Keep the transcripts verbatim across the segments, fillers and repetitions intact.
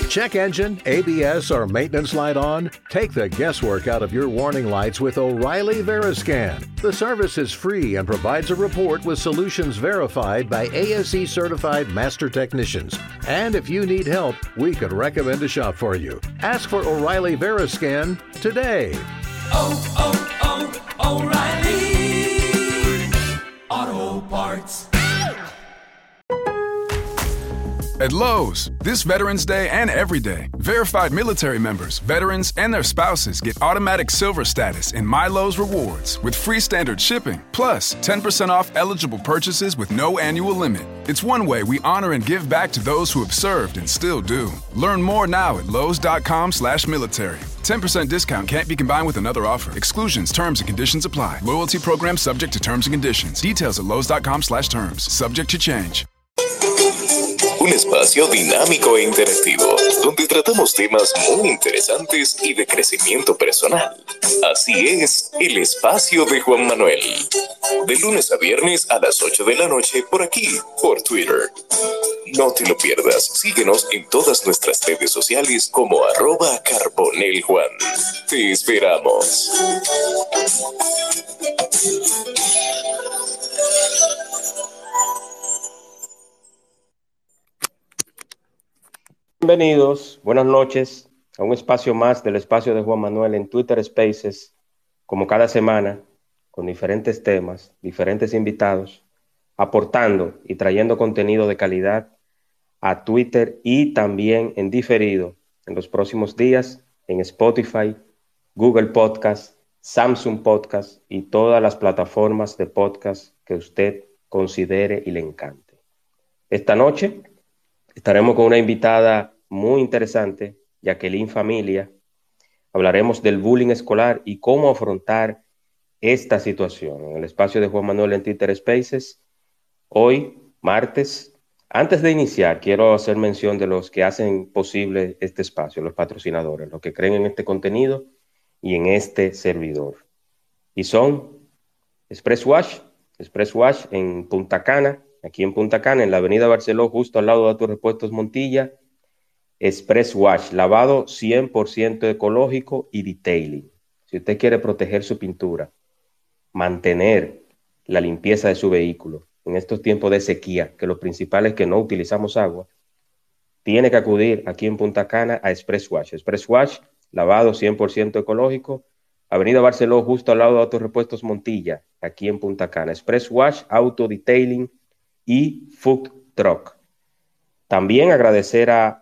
Check engine, A B S, or maintenance light on? Take the guesswork out of your warning lights with O'Reilly Veriscan. The service is free and provides a report with solutions verified by A S E certified master technicians. And if you need help, we could recommend a shop for you. Ask for O'Reilly Veriscan today. Oh, oh, oh, O'Reilly Auto Parts. At Lowe's, this Veterans Day and every day, verified military members, veterans, and their spouses get automatic silver status in My Lowe's Rewards with free standard shipping, plus ten percent off eligible purchases with no annual limit. It's one way we honor and give back to those who have served and still do. Learn more now at lowes.com slash military. ten percent discount can't be combined with another offer. Exclusions, terms, and conditions apply. Loyalty program subject to terms and conditions. Details at lowes.com slash terms. Subject to change. Un espacio dinámico e interactivo, donde tratamos temas muy interesantes y de crecimiento personal. Así es, el espacio de Juan Manuel. De lunes a viernes a las ocho de la noche por aquí, por Twitter. No te lo pierdas, síguenos en todas nuestras redes sociales como arroba carboneljuan. Te esperamos. Bienvenidos, buenas noches a un espacio más del espacio de Juan Manuel en Twitter Spaces, como cada semana, con diferentes temas, diferentes invitados, aportando y trayendo contenido de calidad a Twitter y también en diferido en los próximos días en Spotify, Google Podcast, Samsung Podcast y todas las plataformas de podcast que usted considere y le encante. Esta noche estaremos con una invitada muy interesante, Jacqueline Familia. Hablaremos del bullying escolar y cómo afrontar esta situación en el espacio de Juan Manuel en Twitter Spaces. Hoy, martes, antes de iniciar, quiero hacer mención de los que hacen posible este espacio, los patrocinadores, los que creen en este contenido y en este servidor. Y son Express Wash, Express Wash en Punta Cana, aquí en Punta Cana, en la avenida Barceló, justo al lado de Autorepuestos Montilla. Express Wash, lavado cien por ciento ecológico y detailing. Si usted quiere proteger su pintura, mantener la limpieza de su vehículo en estos tiempos de sequía, que lo principal es que no utilizamos agua, tiene que acudir aquí en Punta Cana a Express Wash. Express Wash, lavado cien por ciento ecológico, avenida Barceló, justo al lado de Autorepuestos Montilla, aquí en Punta Cana. Express Wash, auto detailing y food truck. También agradecer a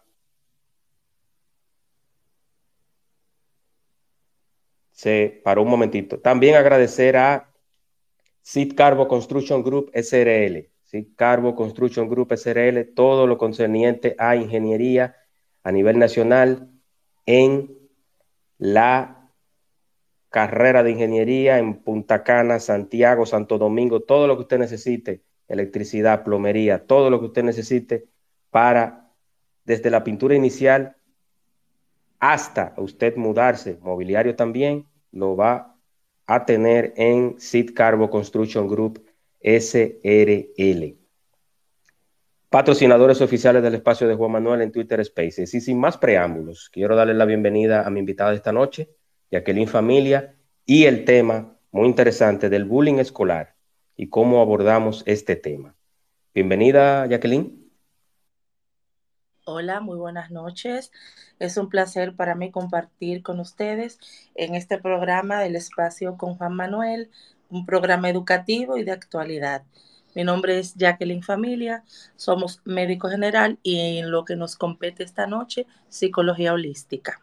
se paró un momentito. También agradecer a Sid Carbo Construction Group S R L. Sid Carbo Construction Group S R L, todo lo concerniente a ingeniería a nivel nacional en la carrera de ingeniería en Punta Cana, Santiago, Santo Domingo, todo lo que usted necesite, electricidad, plomería, todo lo que usted necesite para, desde la pintura inicial hasta usted mudarse, mobiliario también, lo va a tener en Sid Carbo Construction Group S R L. Patrocinadores oficiales del espacio de Juan Manuel en Twitter Spaces. Y sin más preámbulos, quiero darle la bienvenida a mi invitada de esta noche, Jacqueline Familia, y el tema muy interesante del bullying escolar y cómo abordamos este tema. Bienvenida, Jacqueline. Hola, muy buenas noches. Es un placer para mí compartir con ustedes en este programa del Espacio con Juan Manuel, un programa educativo y de actualidad. Mi nombre es Jacqueline Familia, somos médico general y en lo que nos compete esta noche, psicología holística.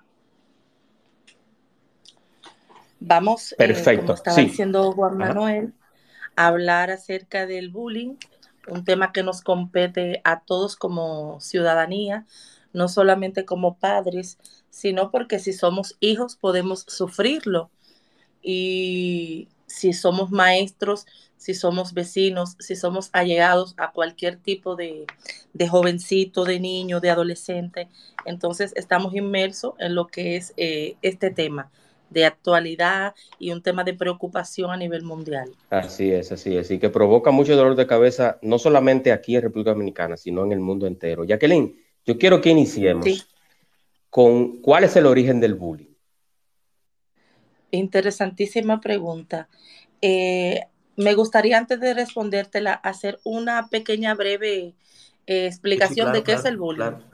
Vamos, Perfecto. eh, como estaba sí. diciendo Juan Ajá. Manuel, a hablar acerca del bullying, un tema que nos compete a todos como ciudadanía, no solamente como padres, sino porque si somos hijos podemos sufrirlo. Y si somos maestros, si somos vecinos, si somos allegados a cualquier tipo de, de jovencito, de niño, de adolescente, entonces estamos inmersos en lo que es eh, este tema de actualidad y un tema de preocupación a nivel mundial. Así es, así es, y que provoca mucho dolor de cabeza, no solamente aquí en República Dominicana, sino en el mundo entero. Jacqueline, yo quiero que iniciemos Sí. con cuál es el origen del bullying. Interesantísima pregunta. Eh, me gustaría, antes de respondértela, hacer una pequeña breve eh, Sí, explicación de claro, qué es claro, el bullying, claro.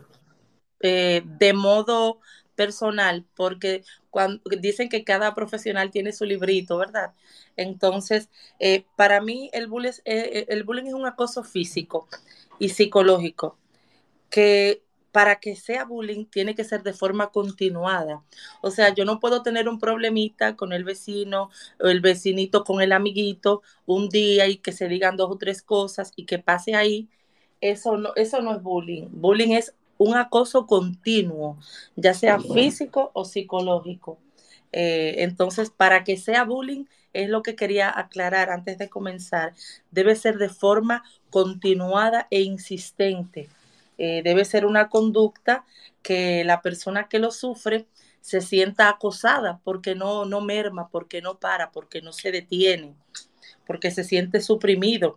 eh, de modo personal, porque cuando dicen que cada profesional tiene su librito, ¿verdad? Entonces, eh, para mí el bullying, es, eh, el bullying es un acoso físico y psicológico que para que sea bullying tiene que ser de forma continuada. O sea, yo no puedo tener un problemita con el vecino o el vecinito con el amiguito un día y que se digan dos o tres cosas y que pase ahí. Eso no, eso no es bullying. Bullying es un acoso continuo, ya sea físico o psicológico. Eh, entonces, para que sea bullying, es lo que quería aclarar antes de comenzar, debe ser de forma continuada e insistente. Eh, debe ser una conducta que la persona que lo sufre se sienta acosada porque no, no merma, porque no para, porque no se detiene, porque se siente suprimido.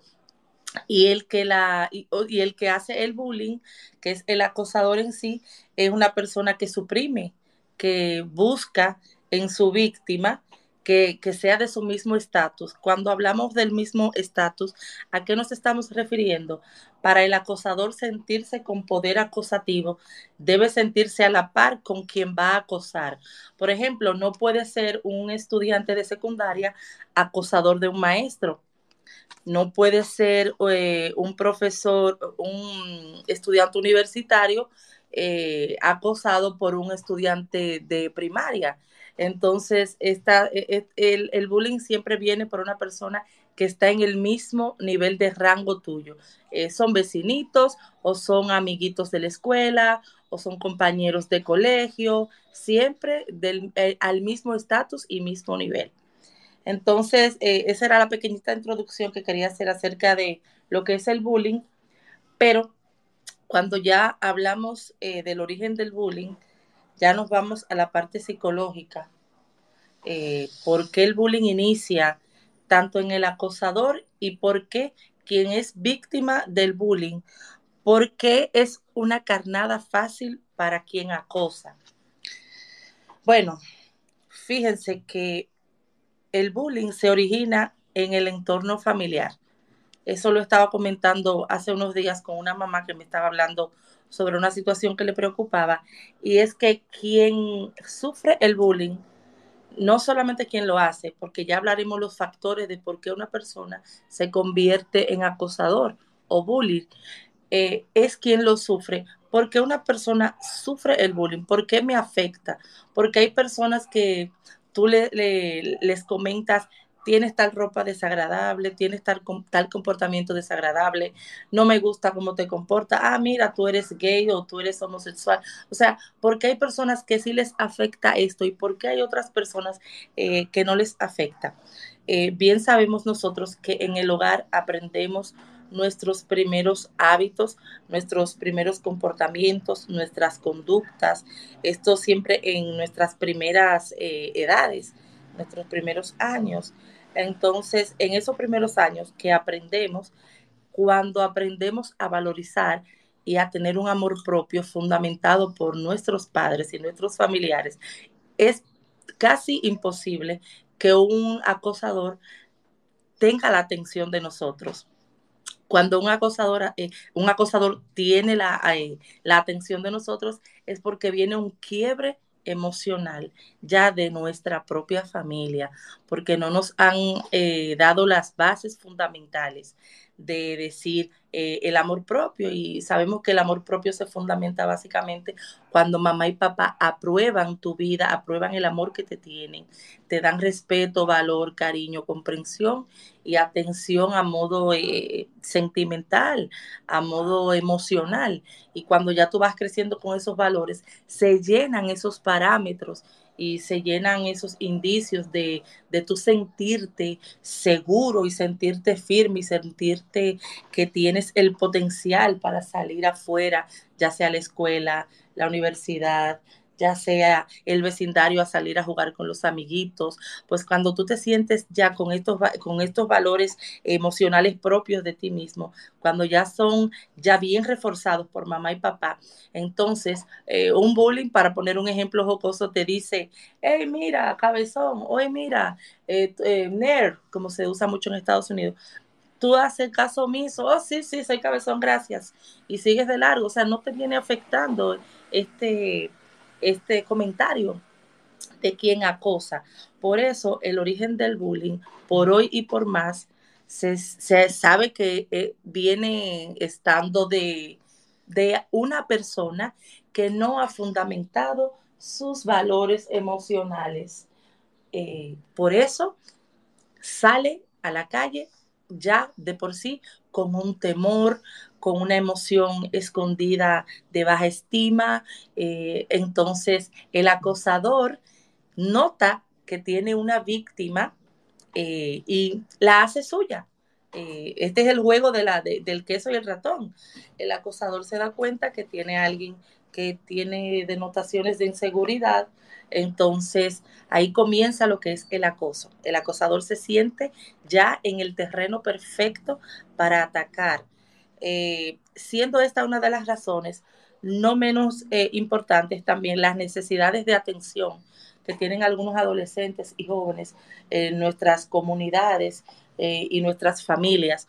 Y el que la y, y el que hace el bullying, que es el acosador en sí, es una persona que suprime, que busca en su víctima que, que sea de su mismo estatus. Cuando hablamos del mismo estatus, ¿a qué nos estamos refiriendo? Para el acosador sentirse con poder acosativo, debe sentirse a la par con quien va a acosar. Por ejemplo, no puede ser un estudiante de secundaria acosador de un maestro. No puede ser eh, un profesor, un estudiante universitario eh, acosado por un estudiante de primaria. Entonces, esta, el, el bullying siempre viene por una persona que está en el mismo nivel de rango tuyo. Eh, son vecinitos o son amiguitos de la escuela o son compañeros de colegio, siempre del, eh, al mismo estatus y mismo nivel. Entonces, eh, esa era la pequeñita introducción que quería hacer acerca de lo que es el bullying, pero cuando ya hablamos eh, del origen del bullying, ya nos vamos a la parte psicológica. Eh, ¿Por qué el bullying inicia tanto en el acosador y por qué quien es víctima del bullying? ¿Por qué es una carnada fácil para quien acosa? Bueno, fíjense que el bullying se origina en el entorno familiar. Eso lo estaba comentando hace unos días con una mamá que me estaba hablando sobre una situación que le preocupaba, y es que quien sufre el bullying, no solamente quien lo hace, porque ya hablaremos los factores de por qué una persona se convierte en acosador o bully, eh, es quien lo sufre. ¿Por qué una persona sufre el bullying? ¿Por qué me afecta? Porque hay personas que tú le, le, les comentas, tienes tal ropa desagradable, tienes tal, tal comportamiento desagradable, no me gusta cómo te comportas, ah, mira, tú eres gay o tú eres homosexual. O sea, ¿por qué hay personas que sí les afecta esto y por qué hay otras personas eh, que no les afecta? Eh, bien sabemos nosotros que en el hogar aprendemos nuestros primeros hábitos, nuestros primeros comportamientos, nuestras conductas, esto siempre en nuestras primeras eh, edades, nuestros primeros años. Entonces, en esos primeros años que aprendemos, cuando aprendemos a valorizar y a tener un amor propio fundamentado por nuestros padres y nuestros familiares, es casi imposible que un acosador tenga la atención de nosotros. Cuando un acosador, eh, un acosador tiene la, eh, la atención de nosotros, es porque viene un quiebre emocional ya de nuestra propia familia, porque no nos han eh, dado las bases fundamentales de decir eh, el amor propio, y sabemos que el amor propio se fundamenta básicamente cuando mamá y papá aprueban tu vida, aprueban el amor que te tienen, te dan respeto, valor, cariño, comprensión y atención a modo eh, sentimental, a modo emocional. Y cuando ya tú vas creciendo con esos valores, se llenan esos parámetros y se llenan esos indicios de, de tu sentirte seguro y sentirte firme y sentirte que tienes el potencial para salir afuera, ya sea la escuela, la universidad, ya sea el vecindario a salir a jugar con los amiguitos, pues cuando tú te sientes ya con estos, con estos valores emocionales propios de ti mismo, cuando ya son ya bien reforzados por mamá y papá, entonces eh, un bullying, para poner un ejemplo jocoso, te dice, hey, mira, cabezón, oye, mira, eh, eh, nerd, como se usa mucho en Estados Unidos, tú haces caso omiso, oh, sí, sí, soy cabezón, gracias, y sigues de largo, o sea, no te viene afectando este, este comentario de quien acosa. Por eso, el origen del bullying, por hoy y por más, se, se sabe que eh, viene estando de, de una persona que no ha fundamentado sus valores emocionales. Eh, por eso, sale a la calle ya de por sí con un temor, con una emoción escondida de baja estima. Eh, entonces el acosador nota que tiene una víctima eh, y la hace suya. Eh, este es el juego de la, de, del queso y el ratón. El acosador se da cuenta que tiene a alguien que tiene denotaciones de inseguridad, entonces ahí comienza lo que es el acoso. El acosador se siente ya en el terreno perfecto para atacar. Eh, siendo esta una de las razones, no menos eh, importantes también las necesidades de atención que tienen algunos adolescentes y jóvenes en nuestras comunidades eh, y nuestras familias,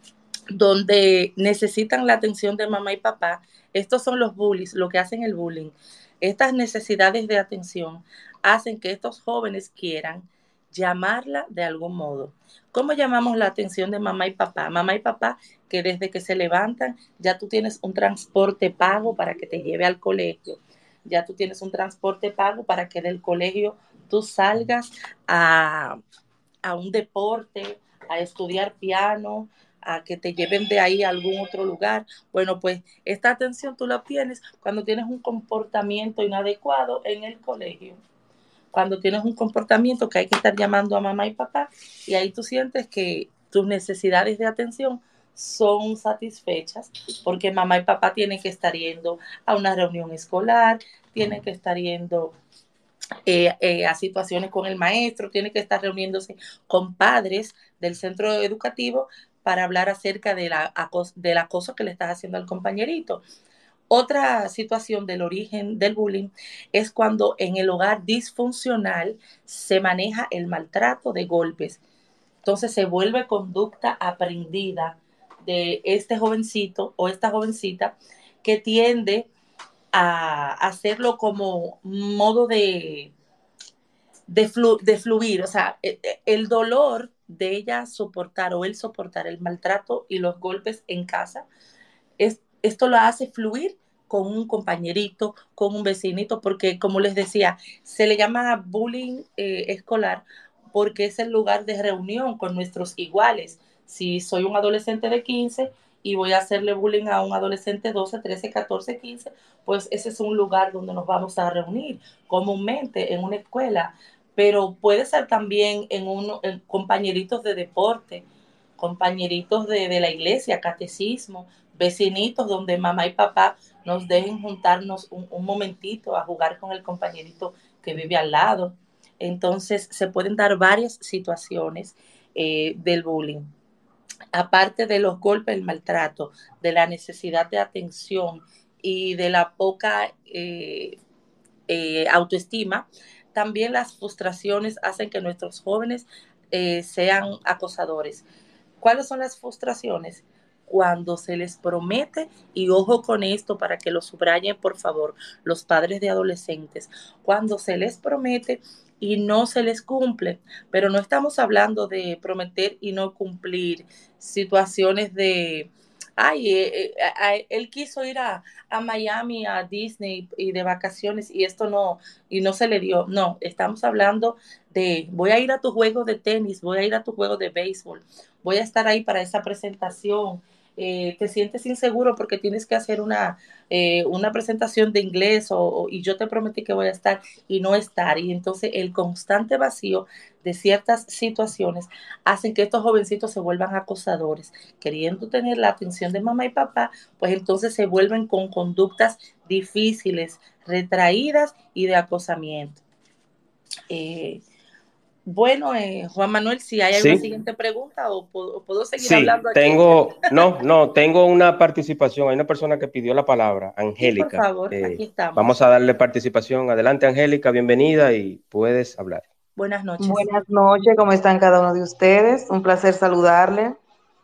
donde necesitan la atención de mamá y papá. Estos son los bullies, lo que hacen el bullying. Estas necesidades de atención hacen que estos jóvenes quieran llamarla de algún modo. ¿Cómo llamamos la atención de mamá y papá? Mamá y papá que desde que se levantan ya tú tienes un transporte pago para que te lleve al colegio. Ya tú tienes un transporte pago para que del colegio tú salgas a, a un deporte, a estudiar piano, a que te lleven de ahí a algún otro lugar. Bueno, pues esta atención tú la obtienes cuando tienes un comportamiento inadecuado en el colegio, cuando tienes un comportamiento que hay que estar llamando a mamá y papá, y ahí tú sientes que tus necesidades de atención son satisfechas, porque mamá y papá tienen que estar yendo a una reunión escolar, tienen que estar yendo eh, eh, a situaciones con el maestro, tienen que estar reuniéndose con padres del centro educativo para hablar acerca de la, del acoso que le estás haciendo al compañerito. Otra situación del origen del bullying es cuando en el hogar disfuncional se maneja el maltrato de golpes. Entonces se vuelve conducta aprendida de este jovencito o esta jovencita que tiende a hacerlo como modo de, de, flu, de fluir. O sea, el dolor de ella soportar o él soportar el maltrato y los golpes en casa, es, esto lo hace fluir con un compañerito, con un vecinito, porque como les decía, se le llama bullying eh, escolar porque es el lugar de reunión con nuestros iguales. Si soy un adolescente de quince y voy a hacerle bullying a un adolescente de doce, trece, catorce, quince, pues ese es un lugar donde nos vamos a reunir comúnmente en una escuela, pero puede ser también en, un, en compañeritos de deporte, compañeritos de, de la iglesia, catecismo, vecinitos donde mamá y papá nos dejen juntarnos un, un momentito a jugar con el compañerito que vive al lado. Entonces se pueden dar varias situaciones eh, del bullying. Aparte de los golpes, el maltrato, de la necesidad de atención y de la poca eh, eh, autoestima, también las frustraciones hacen que nuestros jóvenes eh, sean acosadores. ¿Cuáles son las frustraciones? Cuando se les promete, y ojo con esto para que lo subrayen por favor los padres de adolescentes, cuando se les promete y no se les cumple, pero no estamos hablando de prometer y no cumplir, situaciones de, ay, eh, eh, él quiso ir a, a Miami, a Disney y de vacaciones y esto no, y no se le dio. No, estamos hablando de, voy a ir a tu juego de tenis, voy a ir a tu juego de béisbol, voy a estar ahí para esa presentación eh, te sientes inseguro porque tienes que hacer una, eh, una presentación de inglés o, o, y yo te prometí que voy a estar y no estar. Y entonces el constante vacío de ciertas situaciones hacen que estos jovencitos se vuelvan acosadores, queriendo tener la atención de mamá y papá, pues entonces se vuelven con conductas difíciles, retraídas y de acosamiento. Eh, bueno, eh, Juan Manuel, si hay alguna Sí, siguiente pregunta o puedo, o puedo seguir sí, hablando aquí. tengo, no, no, tengo una participación. Hay una persona que pidió la palabra, Sí, por Angélica. favor, aquí Eh, vamos estamos. a darle participación. Adelante, Angélica, bienvenida y puedes hablar. Buenas noches. Buenas noches, ¿cómo están cada uno de ustedes? Un placer saludarle.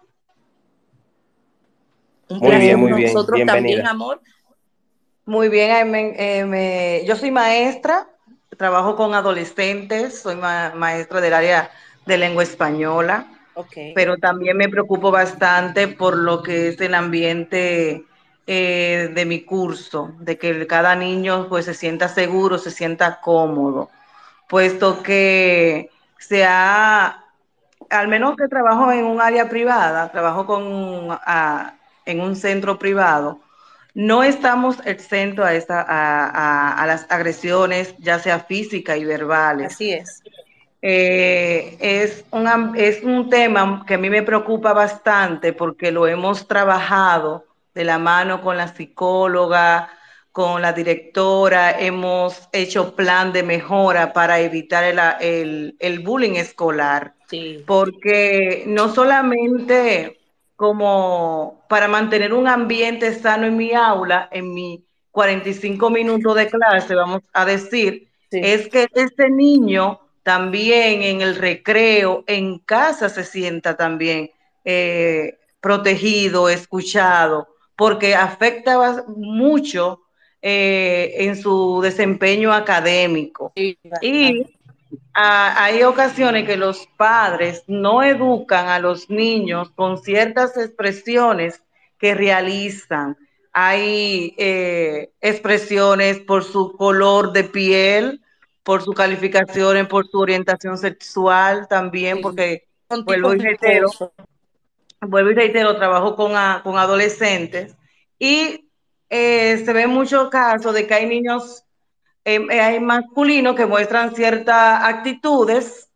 Un Muy bien, placer, muy Eh, bien, nosotros también, bienvenida. amor. Muy bien, eh, me- eh, me- yo soy maestra, trabajo con adolescentes, soy ma- maestra del área de lengua española, Ok, pero también me preocupo bastante por lo que es el ambiente eh, de mi curso, de que cada niño pues se sienta seguro, se sienta cómodo, puesto que se ha al menos que trabajo en un área privada, trabajo con, a, en un centro privado, no estamos exentos a, esta, a, a, a las agresiones, ya sea físicas y verbales. así es. Eh, es, un, es un tema que a mí me preocupa bastante porque lo hemos trabajado de la mano con la psicóloga, con la directora, hemos hecho plan de mejora para evitar el, el, el bullying escolar, Sí, porque no solamente como para mantener un ambiente sano en mi aula, en mi cuarenta y cinco minutos de clase, vamos a decir, sí, es que este niño también en el recreo, en casa se sienta también eh, protegido, escuchado, porque afecta mucho eh, en su desempeño académico. sí, Y bastante. a, hay ocasiones que los padres no educan a los niños con ciertas expresiones que realizan. Hay eh, expresiones por su color de piel, por sus calificaciones, por su orientación sexual también, Sí. porque Son vuelvo tipos y reitero, jocosos. vuelvo y reitero, trabajo con, a, con adolescentes y eh, se ven muchos casos de que hay niños eh, hay masculinos que muestran ciertas actitudes,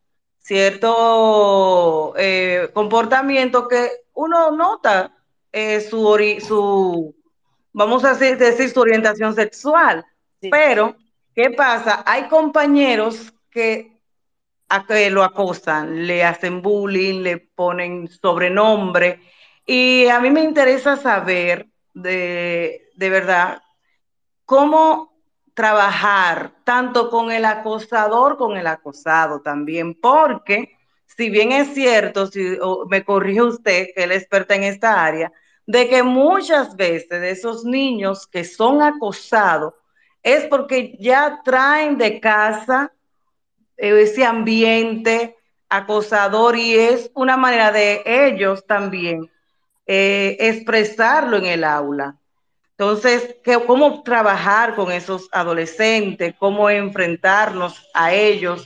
cierto eh, comportamiento que uno nota eh, su, ori su, vamos a decir, decir, su orientación sexual. Sí, Pero, ¿qué pasa? Hay compañeros que, a, que lo acosan, le hacen bullying, le ponen sobrenombre. Y a mí me interesa saber de, de verdad cómo trabajar tanto con el acosador, con el acosado también, porque si bien es cierto, si o me corrige usted, que él es experta en esta área, de que muchas veces de esos niños que son acosados es porque ya traen de casa eh, ese ambiente acosador y es una manera de ellos también eh, expresarlo en el aula. Entonces, ¿qué, ¿cómo trabajar con esos adolescentes? ¿Cómo enfrentarnos a ellos?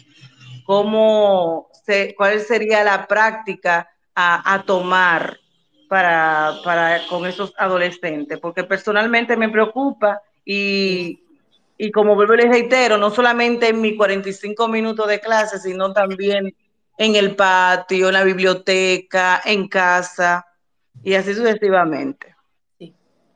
¿Cómo se, ¿Cuál sería la práctica a, a tomar para, para con esos adolescentes? Porque personalmente me preocupa sí. y, y como vuelvo y les reitero, no solamente en mis cuarenta y cinco minutos de clase, sino también en el patio, en la biblioteca, en casa y así sucesivamente. Sí.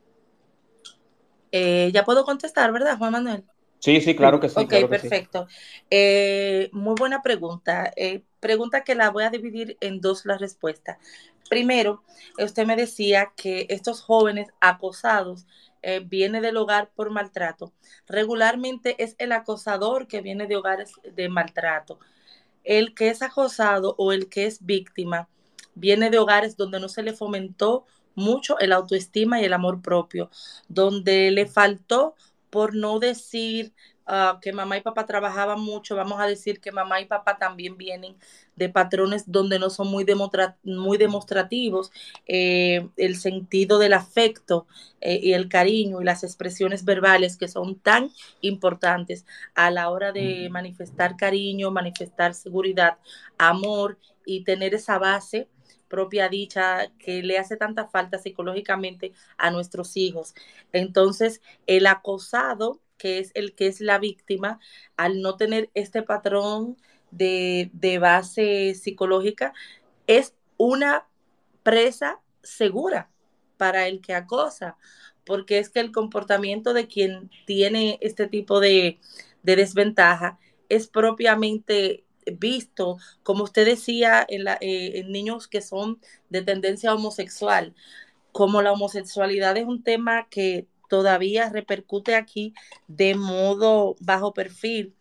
Eh, ya puedo contestar, ¿verdad, Juan Manuel? Sí, sí, claro Sí. que sí, Ok, claro que sí. perfecto. Eh, muy buena pregunta. Eh, pregunta que la voy a dividir en dos las respuestas. Primero, usted me decía que estos jóvenes acosados eh, viene del hogar por maltrato. Regularmente es el acosador que viene de hogares de maltrato. El que es acosado o el que es víctima viene de hogares donde no se le fomentó mucho el autoestima y el amor propio, donde le faltó, por no decir uh, que mamá y papá trabajaban mucho, vamos a decir que mamá y papá también vienen de patrones donde no son muy, demostra muy demostrativos, eh, el sentido del afecto eh, y el cariño y las expresiones verbales que son tan importantes a la hora de manifestar cariño, manifestar seguridad, amor y tener esa base propia dicha que le hace tanta falta psicológicamente a nuestros hijos. Entonces, el acosado, que es el que es la víctima, al no tener este patrón de, de base psicológica, es una presa segura para el que acosa, porque es que el comportamiento de quien tiene este tipo de, de desventaja es propiamente visto, como usted decía, en, la, eh, en niños que son de tendencia homosexual. Como la homosexualidad es un tema que todavía repercute aquí de modo bajo perfil,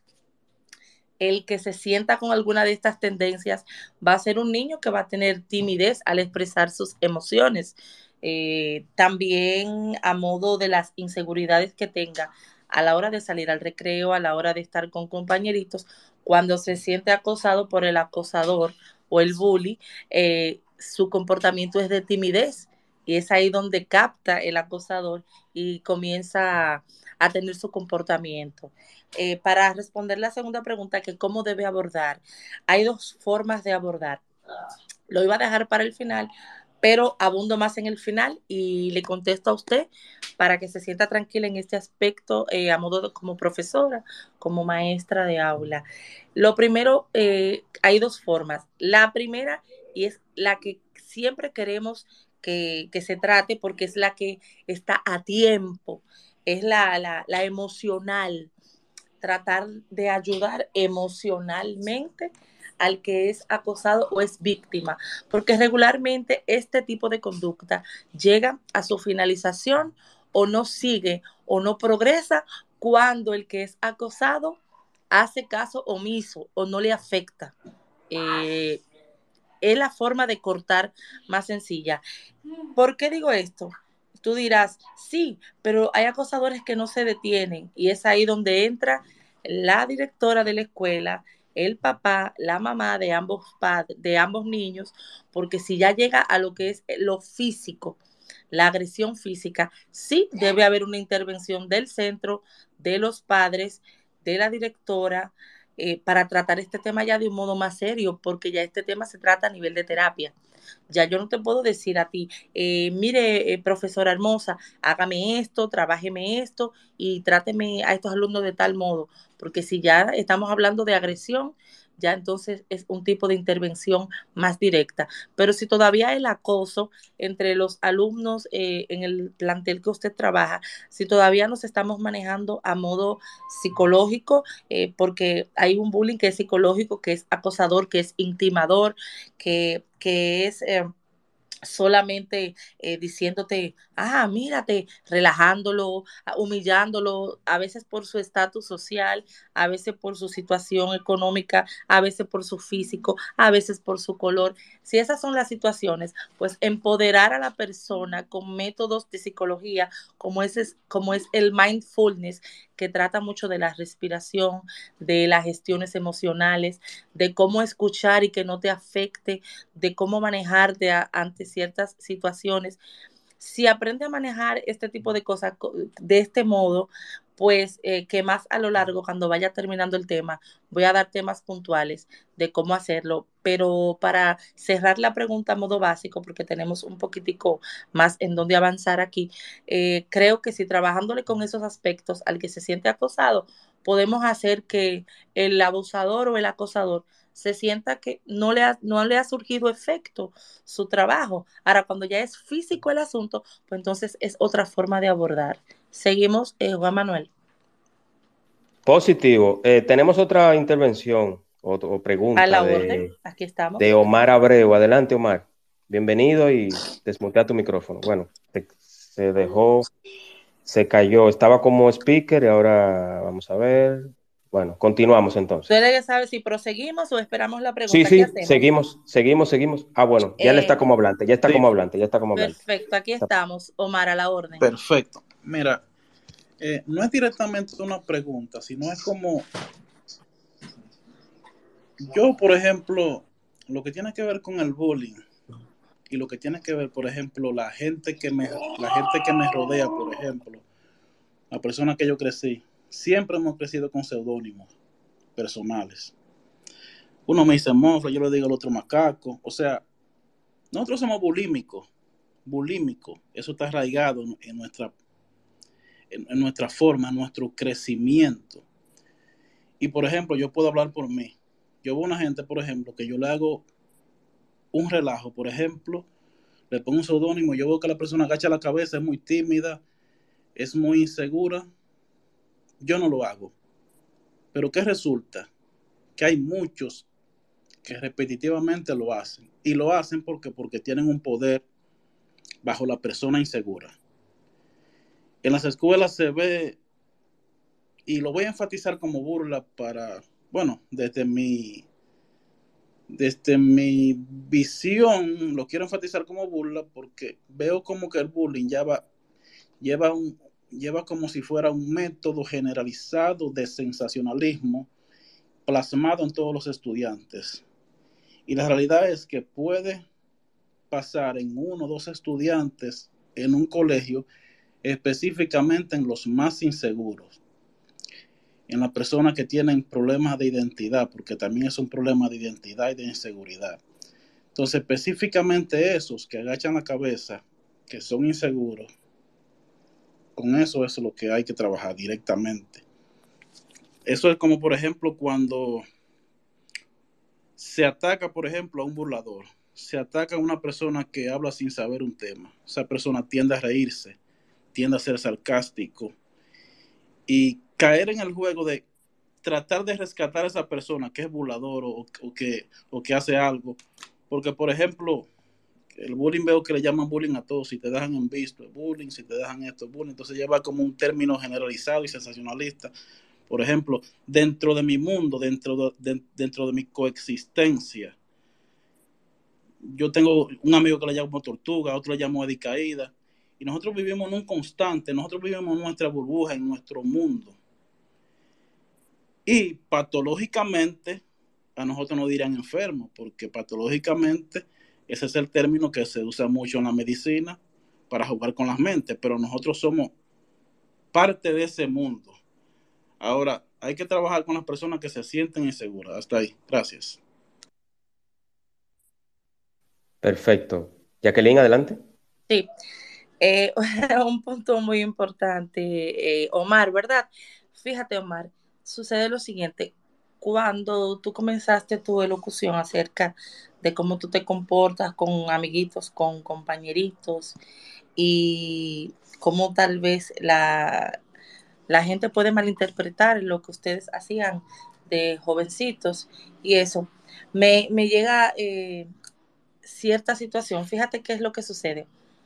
el que se sienta con alguna de estas tendencias va a ser un niño que va a tener timidez al expresar sus emociones. Eh, también a modo de las inseguridades que tenga a la hora de salir al recreo, a la hora de estar con compañeritos, cuando se siente acosado por el acosador o el bully, eh, su comportamiento es de timidez y es ahí donde capta el acosador y comienza a, a tener su comportamiento. Eh, para responder la segunda pregunta, que cómo debe abordar, hay dos formas de abordar. Lo iba a dejar para el final, pero abundo más en el final y le contesto a usted para que se sienta tranquila en este aspecto, eh, a modo de, como profesora, como maestra de aula. Lo primero, eh, hay dos formas. La primera, y es la que siempre queremos que, que se trate porque es la que está a tiempo, es la, la, la emocional. Tratar de ayudar emocionalmente al que es acosado o es víctima, porque regularmente este tipo de conducta llega a su finalización o no sigue o no progresa cuando el que es acosado hace caso omiso o no le afecta. Eh, es la forma de cortar más sencilla. ¿Por qué digo esto? Tú dirás, sí, pero hay acosadores que no se detienen y es ahí donde entra la directora de la escuela, el papá, la mamá de ambos padres, de ambos niños, porque si ya llega a lo que es lo físico, la agresión física, sí debe haber una intervención del centro, de los padres, de la directora, eh, para tratar este tema ya de un modo más serio, porque ya este tema se trata a nivel de terapia. Ya yo no te puedo decir a ti, eh, mire, eh, profesora hermosa, hágame esto, trabájeme esto y tráteme a estos alumnos de tal modo, porque si ya estamos hablando de agresión, ya entonces es un tipo de intervención más directa. Pero si todavía hay el acoso entre los alumnos, eh, en el plantel que usted trabaja, si todavía nos estamos manejando a modo psicológico, eh, porque hay un bullying que es psicológico, que es acosador, que es intimador, que, que es... Eh, solamente eh, diciéndote, ah, mírate, relajándolo, humillándolo, a veces por su estatus social, a veces por su situación económica, a veces por su físico, a veces por su color. Si esas son las situaciones, pues empoderar a la persona con métodos de psicología, como es, como es el mindfulness, que trata mucho de la respiración, de las gestiones emocionales, de cómo escuchar y que no te afecte, de cómo manejarte a, ante ciertas situaciones. Si aprende a manejar este tipo de cosas de este modo, pues eh, que más a lo largo, cuando vaya terminando el tema, voy a dar temas puntuales de cómo hacerlo. Pero para cerrar la pregunta a modo básico, porque tenemos un poquitico más en donde avanzar aquí, eh, creo que si trabajándole con esos aspectos al que se siente acosado, podemos hacer que el abusador o el acosador se sienta que no le ha, no le ha surgido efecto su trabajo. Ahora, cuando ya es físico el asunto, pues entonces es otra forma de abordar. Seguimos, eh, Juan Manuel. Positivo. Eh, tenemos otra intervención o, o A pregunta la de, orden, aquí estamos. de Omar Abreu. Adelante, Omar. Bienvenido y desmutea tu micrófono. Bueno, se, se dejó, se cayó. Estaba como speaker y ahora vamos a ver. Bueno, continuamos entonces. Usted debe saber si proseguimos o esperamos la Sí, pregunta. ¿Qué sí, hacemos? seguimos, seguimos, seguimos. Ah, bueno, ya le está Eh, como hablante, ya está Sí, como hablante, ya está como hablante. perfecto, aquí estamos, Omar, a la orden. perfecto. Mira, eh, no es directamente una pregunta, sino es como yo, por ejemplo, lo que tiene que ver con el bullying y lo que tiene que ver, por ejemplo, la gente que me, la gente que me rodea, por ejemplo, la persona que yo crecí, siempre hemos crecido con seudónimos personales. Uno me dice monstruo, yo le digo al otro macaco. O sea, nosotros somos bulímicos, bulímicos, eso está arraigado en, en nuestra, en, en nuestra forma, en nuestro crecimiento. Y por ejemplo, yo puedo hablar por mí. Yo veo una gente, por ejemplo, que yo le hago un relajo, por ejemplo, le pongo un seudónimo, yo veo que la persona agacha la cabeza, es muy tímida, es muy insegura, yo no lo hago. Pero ¿qué resulta? Que hay muchos que repetitivamente lo hacen. Y lo hacen porque, porque tienen un poder bajo la persona insegura. En las escuelas se ve, y lo voy a enfatizar como burla para, bueno, desde mi, desde mi visión, lo quiero enfatizar como burla porque veo como que el bullying ya va, lleva, un, lleva como si fuera un método generalizado de sensacionalismo plasmado en todos los estudiantes. Y la realidad es que puede pasar en uno o dos estudiantes en un colegio, específicamente en los más inseguros, en las personas que tienen problemas de identidad, porque también es un problema de identidad y de inseguridad. Entonces, específicamente esos que agachan la cabeza, que son inseguros, con eso es lo que hay que trabajar directamente. Eso es como, por ejemplo, cuando se ataca, por ejemplo, a un burlador, se ataca a una persona que habla sin saber un tema. Esa persona tiende a reírse, tiende a ser sarcástico y caer en el juego de tratar de rescatar a esa persona que es burlador o, o, que, o que hace algo. Porque, por ejemplo, el bullying, veo que le llaman bullying a todos. Si te dejan en visto, es bullying. Si te dejan esto, es bullying. Entonces lleva como un término generalizado y sensacionalista. Por ejemplo, dentro de mi mundo, dentro de, de, dentro de mi coexistencia, yo tengo un amigo que le llamo Tortuga, otro le llamo Eddie Caída, y nosotros vivimos en un constante, nosotros vivimos en nuestra burbuja, en nuestro mundo. Y patológicamente, a nosotros nos dirán enfermos, porque patológicamente ese es el término que se usa mucho en la medicina para jugar con las mentes, pero nosotros somos parte de ese mundo. Ahora, hay que trabajar con las personas que se sienten inseguras. Hasta ahí. Gracias. Perfecto. Jacqueline, adelante. Sí, eh, un punto muy importante, eh, Omar, ¿verdad? Fíjate, Omar, sucede lo siguiente. Cuando tú comenzaste tu elocución acerca de cómo tú te comportas con amiguitos, con compañeritos y cómo tal vez la, la gente puede malinterpretar lo que ustedes hacían de jovencitos y eso, me, me llega eh, cierta situación. Fíjate qué es lo que sucede.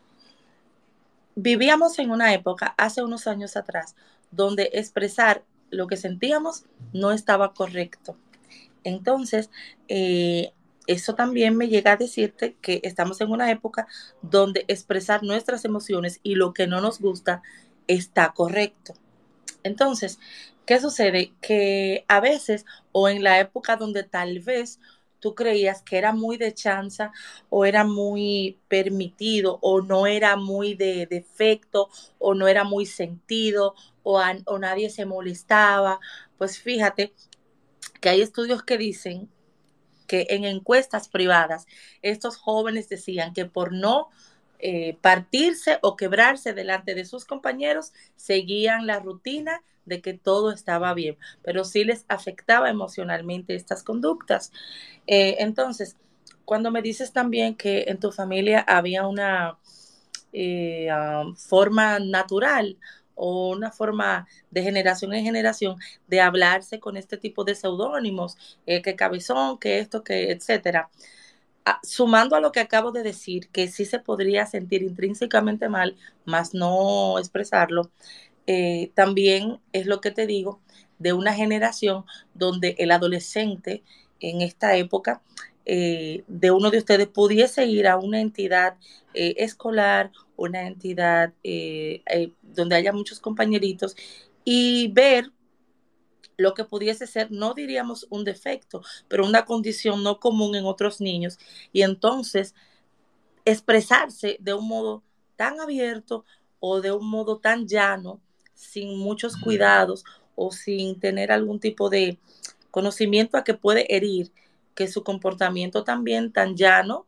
Vivíamos en una época, hace unos años atrás, donde expresar lo que sentíamos no estaba correcto. Entonces, eh, eso también me llega a decirte que estamos en una época donde expresar nuestras emociones y lo que no nos gusta está correcto. Entonces, ¿qué sucede? Que a veces, o en la época donde tal vez tú creías que era muy de chanza o era muy permitido o no era muy de defecto o no era muy sentido o, a, o nadie se molestaba, pues fíjate que hay estudios que dicen que en encuestas privadas estos jóvenes decían que por no eh, partirse o quebrarse delante de sus compañeros seguían la rutina de que todo estaba bien, pero sí les afectaba emocionalmente estas conductas. Eh, entonces, cuando me dices también que en tu familia había una eh, um, forma natural o una forma de generación en generación de hablarse con este tipo de seudónimos, eh, que cabezón, que esto, que etcétera. Ah, sumando a lo que acabo de decir, que sí se podría sentir intrínsecamente mal, más no expresarlo, eh, también es lo que te digo, de una generación donde el adolescente en esta época eh, de uno de ustedes pudiese ir a una entidad eh, escolar, una entidad eh, eh, donde haya muchos compañeritos y ver lo que pudiese ser, no diríamos un defecto, pero una condición no común en otros niños y entonces expresarse de un modo tan abierto o de un modo tan llano, sin muchos cuidados o sin tener algún tipo de conocimiento a que puede herir, que su comportamiento también tan llano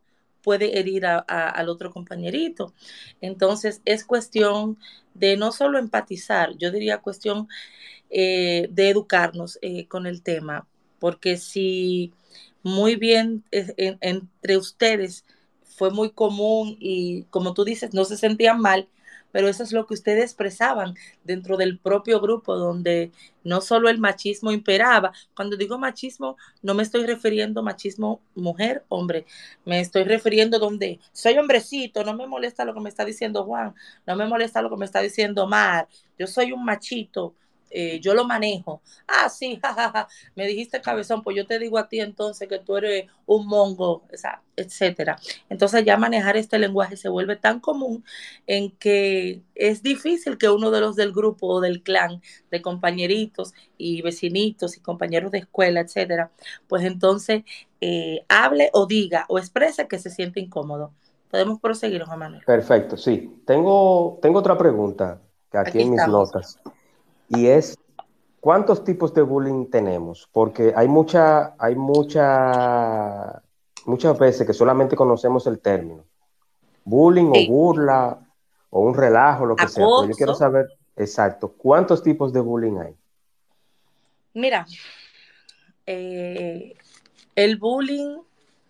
puede herir a, a, al otro compañerito. Entonces es cuestión de no solo empatizar, yo diría cuestión eh, de educarnos eh, con el tema, porque si muy bien eh, en, entre ustedes fue muy común y como tú dices, no se sentían mal, pero eso es lo que ustedes expresaban dentro del propio grupo, donde no solo el machismo imperaba. Cuando digo machismo, no me estoy refiriendo a machismo mujer, hombre, me estoy refiriendo donde soy hombrecito, no me molesta lo que me está diciendo Juan, no me molesta lo que me está diciendo Mar, yo soy un machito, eh, yo lo manejo. Ah, sí, jajaja, me dijiste cabezón, pues yo te digo a ti entonces que tú eres un mongo, o sea, etcétera. Entonces ya manejar este lenguaje se vuelve tan común en que es difícil que uno de los del grupo o del clan, de compañeritos y vecinitos y compañeros de escuela, etcétera, pues entonces eh, hable o diga o exprese que se siente incómodo. Podemos proseguir, Juan Manuel. Perfecto, sí. Tengo, tengo otra pregunta que aquí Aquí en mis estamos. notas y es, ¿cuántos tipos de bullying tenemos? Porque hay mucha, hay mucha, muchas veces que solamente conocemos el término. Bullying o Sí, burla o un relajo, lo que sea, pero yo quiero acoso. saber exacto, ¿cuántos tipos de bullying hay? Mira, eh, el bullying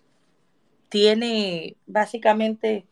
tiene básicamente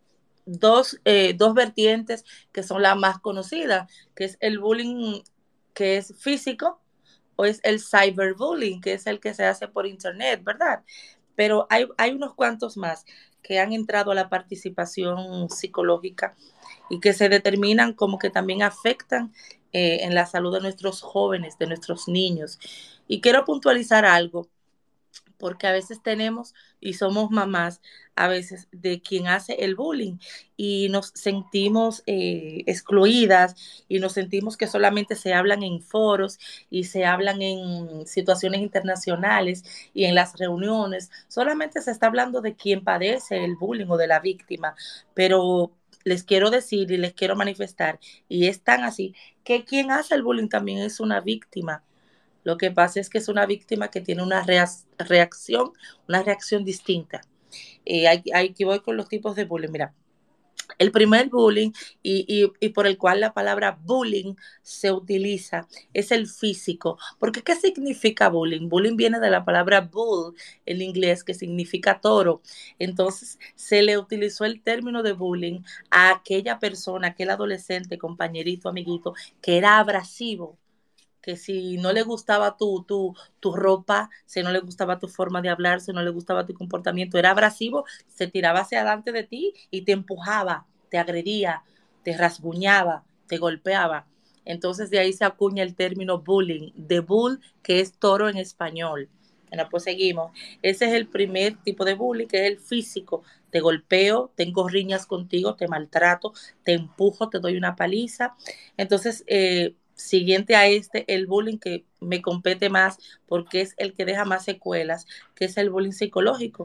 dos, eh, dos vertientes que son las más conocidas, que es el bullying que es físico o es el cyberbullying, que es el que se hace por internet, ¿verdad? Pero hay, hay unos cuantos más que han entrado a la participación psicológica y que se determinan como que también afectan eh, en la salud de nuestros jóvenes, de nuestros niños. Y quiero puntualizar algo porque a veces tenemos y somos mamás a veces de quien hace el bullying y nos sentimos eh, excluidas y nos sentimos que solamente se hablan en foros y se hablan en situaciones internacionales y en las reuniones, solamente se está hablando de quien padece el bullying o de la víctima, pero les quiero decir y les quiero manifestar, y es tan así, que quien hace el bullying también es una víctima. Lo que pasa es que es una víctima que tiene una reacción, una reacción distinta. Eh, aquí voy con los tipos de bullying. Mira, el primer bullying y, y, y por el cual la palabra bullying se utiliza es el físico. Porque ¿qué significa bullying? Bullying viene de la palabra bull en inglés, que significa toro. Entonces se le utilizó el término de bullying a aquella persona, aquel adolescente, compañerito, amiguito, que era abrasivo, que si no le gustaba tu, tu, tu ropa, si no le gustaba tu forma de hablar, si no le gustaba tu comportamiento, era abrasivo, se tiraba hacia adelante de ti y te empujaba, te agredía, te rasguñaba, te golpeaba. Entonces de ahí se acuña el término bullying, de bull, que es toro en español. Bueno, pues seguimos. Ese es el primer tipo de bullying, que es el físico. Te golpeo, tengo riñas contigo, te maltrato, te empujo, te doy una paliza. Entonces, eh, siguiente a este, el bullying que me compete más porque es el que deja más secuelas, que es el bullying psicológico.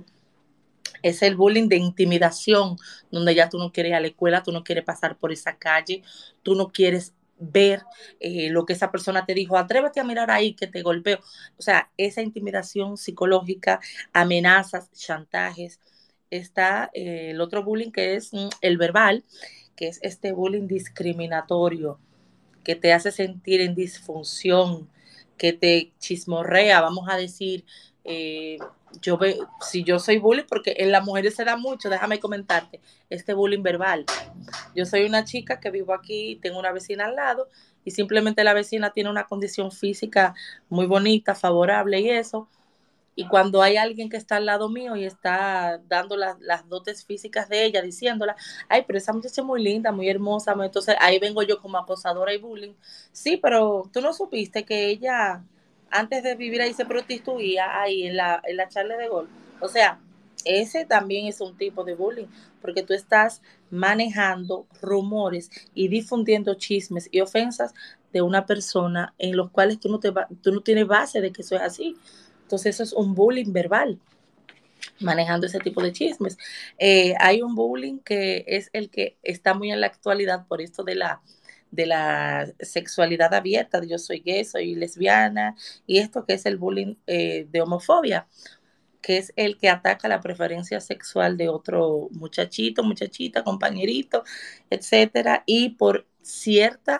Es el bullying de intimidación, donde ya tú no quieres ir a la escuela, tú no quieres pasar por esa calle, tú no quieres ver eh, lo que esa persona te dijo, atrévete a mirar ahí que te golpeo. O sea, esa intimidación psicológica, amenazas, chantajes. Está eh, el otro bullying que es mm, el verbal, que es este bullying discriminatorio, que te hace sentir en disfunción, que te chismorrea, vamos a decir, eh, yo ve, si yo soy bullying, porque en las mujeres se da mucho, déjame comentarte, este bullying verbal. Yo soy una chica que vivo aquí, tengo una vecina al lado, y simplemente la vecina tiene una condición física muy bonita, favorable y eso, y cuando hay alguien que está al lado mío y está dando la, las dotes físicas de ella, diciéndola, ay, pero esa muchacha es muy linda, muy hermosa, entonces ahí vengo yo como acosadora y bullying. Sí, pero tú no supiste que ella, antes de vivir ahí, se prostituía ahí en la, en la charla de golf. O sea, ese también es un tipo de bullying, porque tú estás manejando rumores y difundiendo chismes y ofensas de una persona en los cuales tú no, te, tú no tienes base de que eso es así. Entonces eso es un bullying verbal, manejando ese tipo de chismes. Eh, hay un bullying que es el que está muy en la actualidad por esto de la, de la sexualidad abierta, de yo soy gay, soy lesbiana, y esto que es el bullying eh, de homofobia. que es el que ataca la preferencia sexual de otro muchachito, muchachita, compañerito, etcétera, y por cierta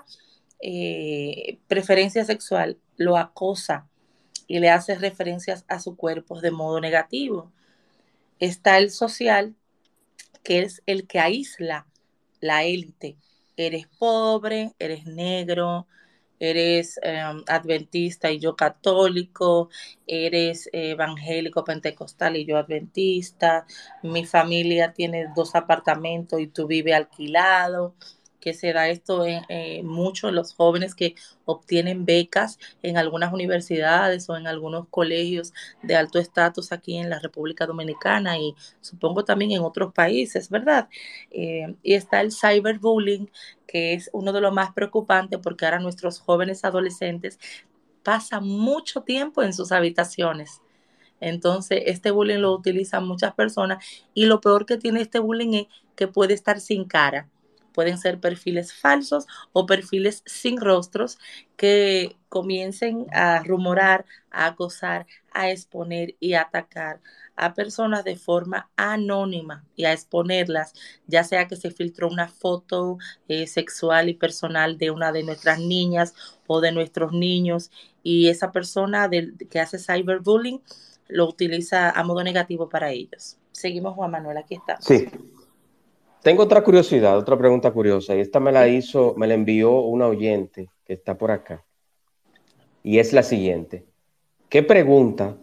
eh, preferencia sexual lo acosa y le hace referencias a su cuerpo de modo negativo. Está el social, que es el que aísla la élite. Eres pobre, eres negro, eres eh, adventista y yo católico, eres eh, evangélico pentecostal y yo adventista, mi familia tiene dos apartamentos y tú vives alquilado, que se da esto en eh, mucho los jóvenes que obtienen becas en algunas universidades o en algunos colegios de alto estatus aquí en la República Dominicana y supongo también en otros países, ¿verdad? Eh, y está el cyberbullying, que es uno de los más preocupantes porque ahora nuestros jóvenes adolescentes pasan mucho tiempo en sus habitaciones. Entonces, este bullying lo utilizan muchas personas y lo peor que tiene este bullying es que puede estar sin cara. Pueden ser perfiles falsos o perfiles sin rostros que comiencen a rumorar, a acosar, a exponer y a atacar a personas de forma anónima y a exponerlas, ya sea que se filtró una foto eh, sexual y personal de una de nuestras niñas o de nuestros niños y esa persona del, que hace cyberbullying lo utiliza a modo negativo para ellos. Seguimos, Juan Manuel, aquí estamos. Sí. Tengo otra curiosidad, otra pregunta curiosa, y esta me la hizo, me la envió una oyente que está por acá. Y es la siguiente. ¿Qué pregunta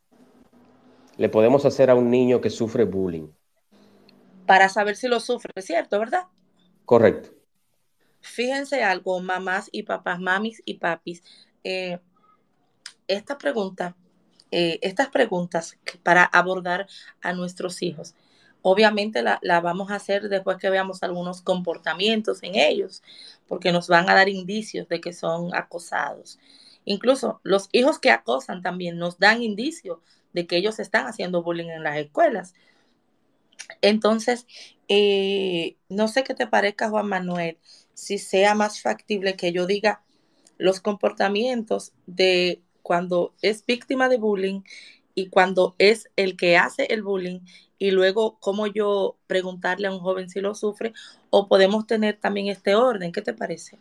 le podemos hacer a un niño que sufre bullying? Para saber si lo sufre, ¿cierto? ¿Verdad? Correcto. Fíjense algo, mamás y papás, mamis y papis. Eh, esta pregunta, eh, estas preguntas para abordar a nuestros hijos, obviamente la, la vamos a hacer después que veamos algunos comportamientos en ellos, porque nos van a dar indicios de que son acosados. Incluso los hijos que acosan también nos dan indicios de que ellos están haciendo bullying en las escuelas. Entonces, eh, no sé qué te parezca, Juan Manuel, si sea más factible que yo diga los comportamientos de cuando es víctima de bullying y cuando es el que hace el bullying y luego cómo yo preguntarle a un joven si lo sufre o podemos tener también este orden. ¿Qué te parece?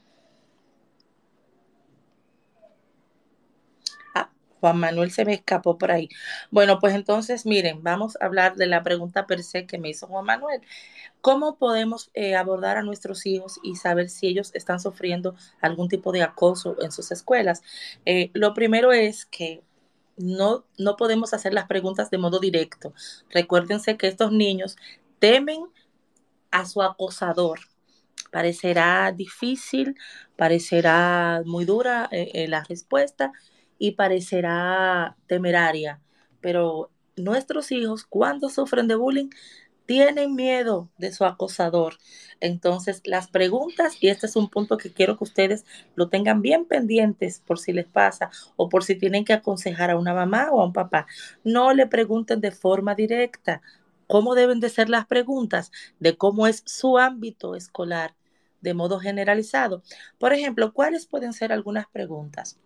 Ah, Juan Manuel se me escapó por ahí. Bueno, pues entonces miren, vamos a hablar de la pregunta per se que me hizo Juan Manuel. ¿Cómo podemos eh, abordar a nuestros hijos y saber si ellos están sufriendo algún tipo de acoso en sus escuelas? Eh, lo primero es que no, no podemos hacer las preguntas de modo directo. Recuérdense que estos niños temen a su acosador. Parecerá difícil, parecerá muy dura eh, eh, la respuesta y parecerá temeraria, pero nuestros hijos cuando sufren de bullying tienen miedo de su acosador. Entonces, las preguntas, y este es un punto que quiero que ustedes lo tengan bien pendientes por si les pasa o por si tienen que aconsejar a una mamá o a un papá, no le pregunten de forma directa. ¿Cómo deben de ser las preguntas? De cómo es su ámbito escolar de modo generalizado. Por ejemplo, ¿cuáles pueden ser algunas preguntas?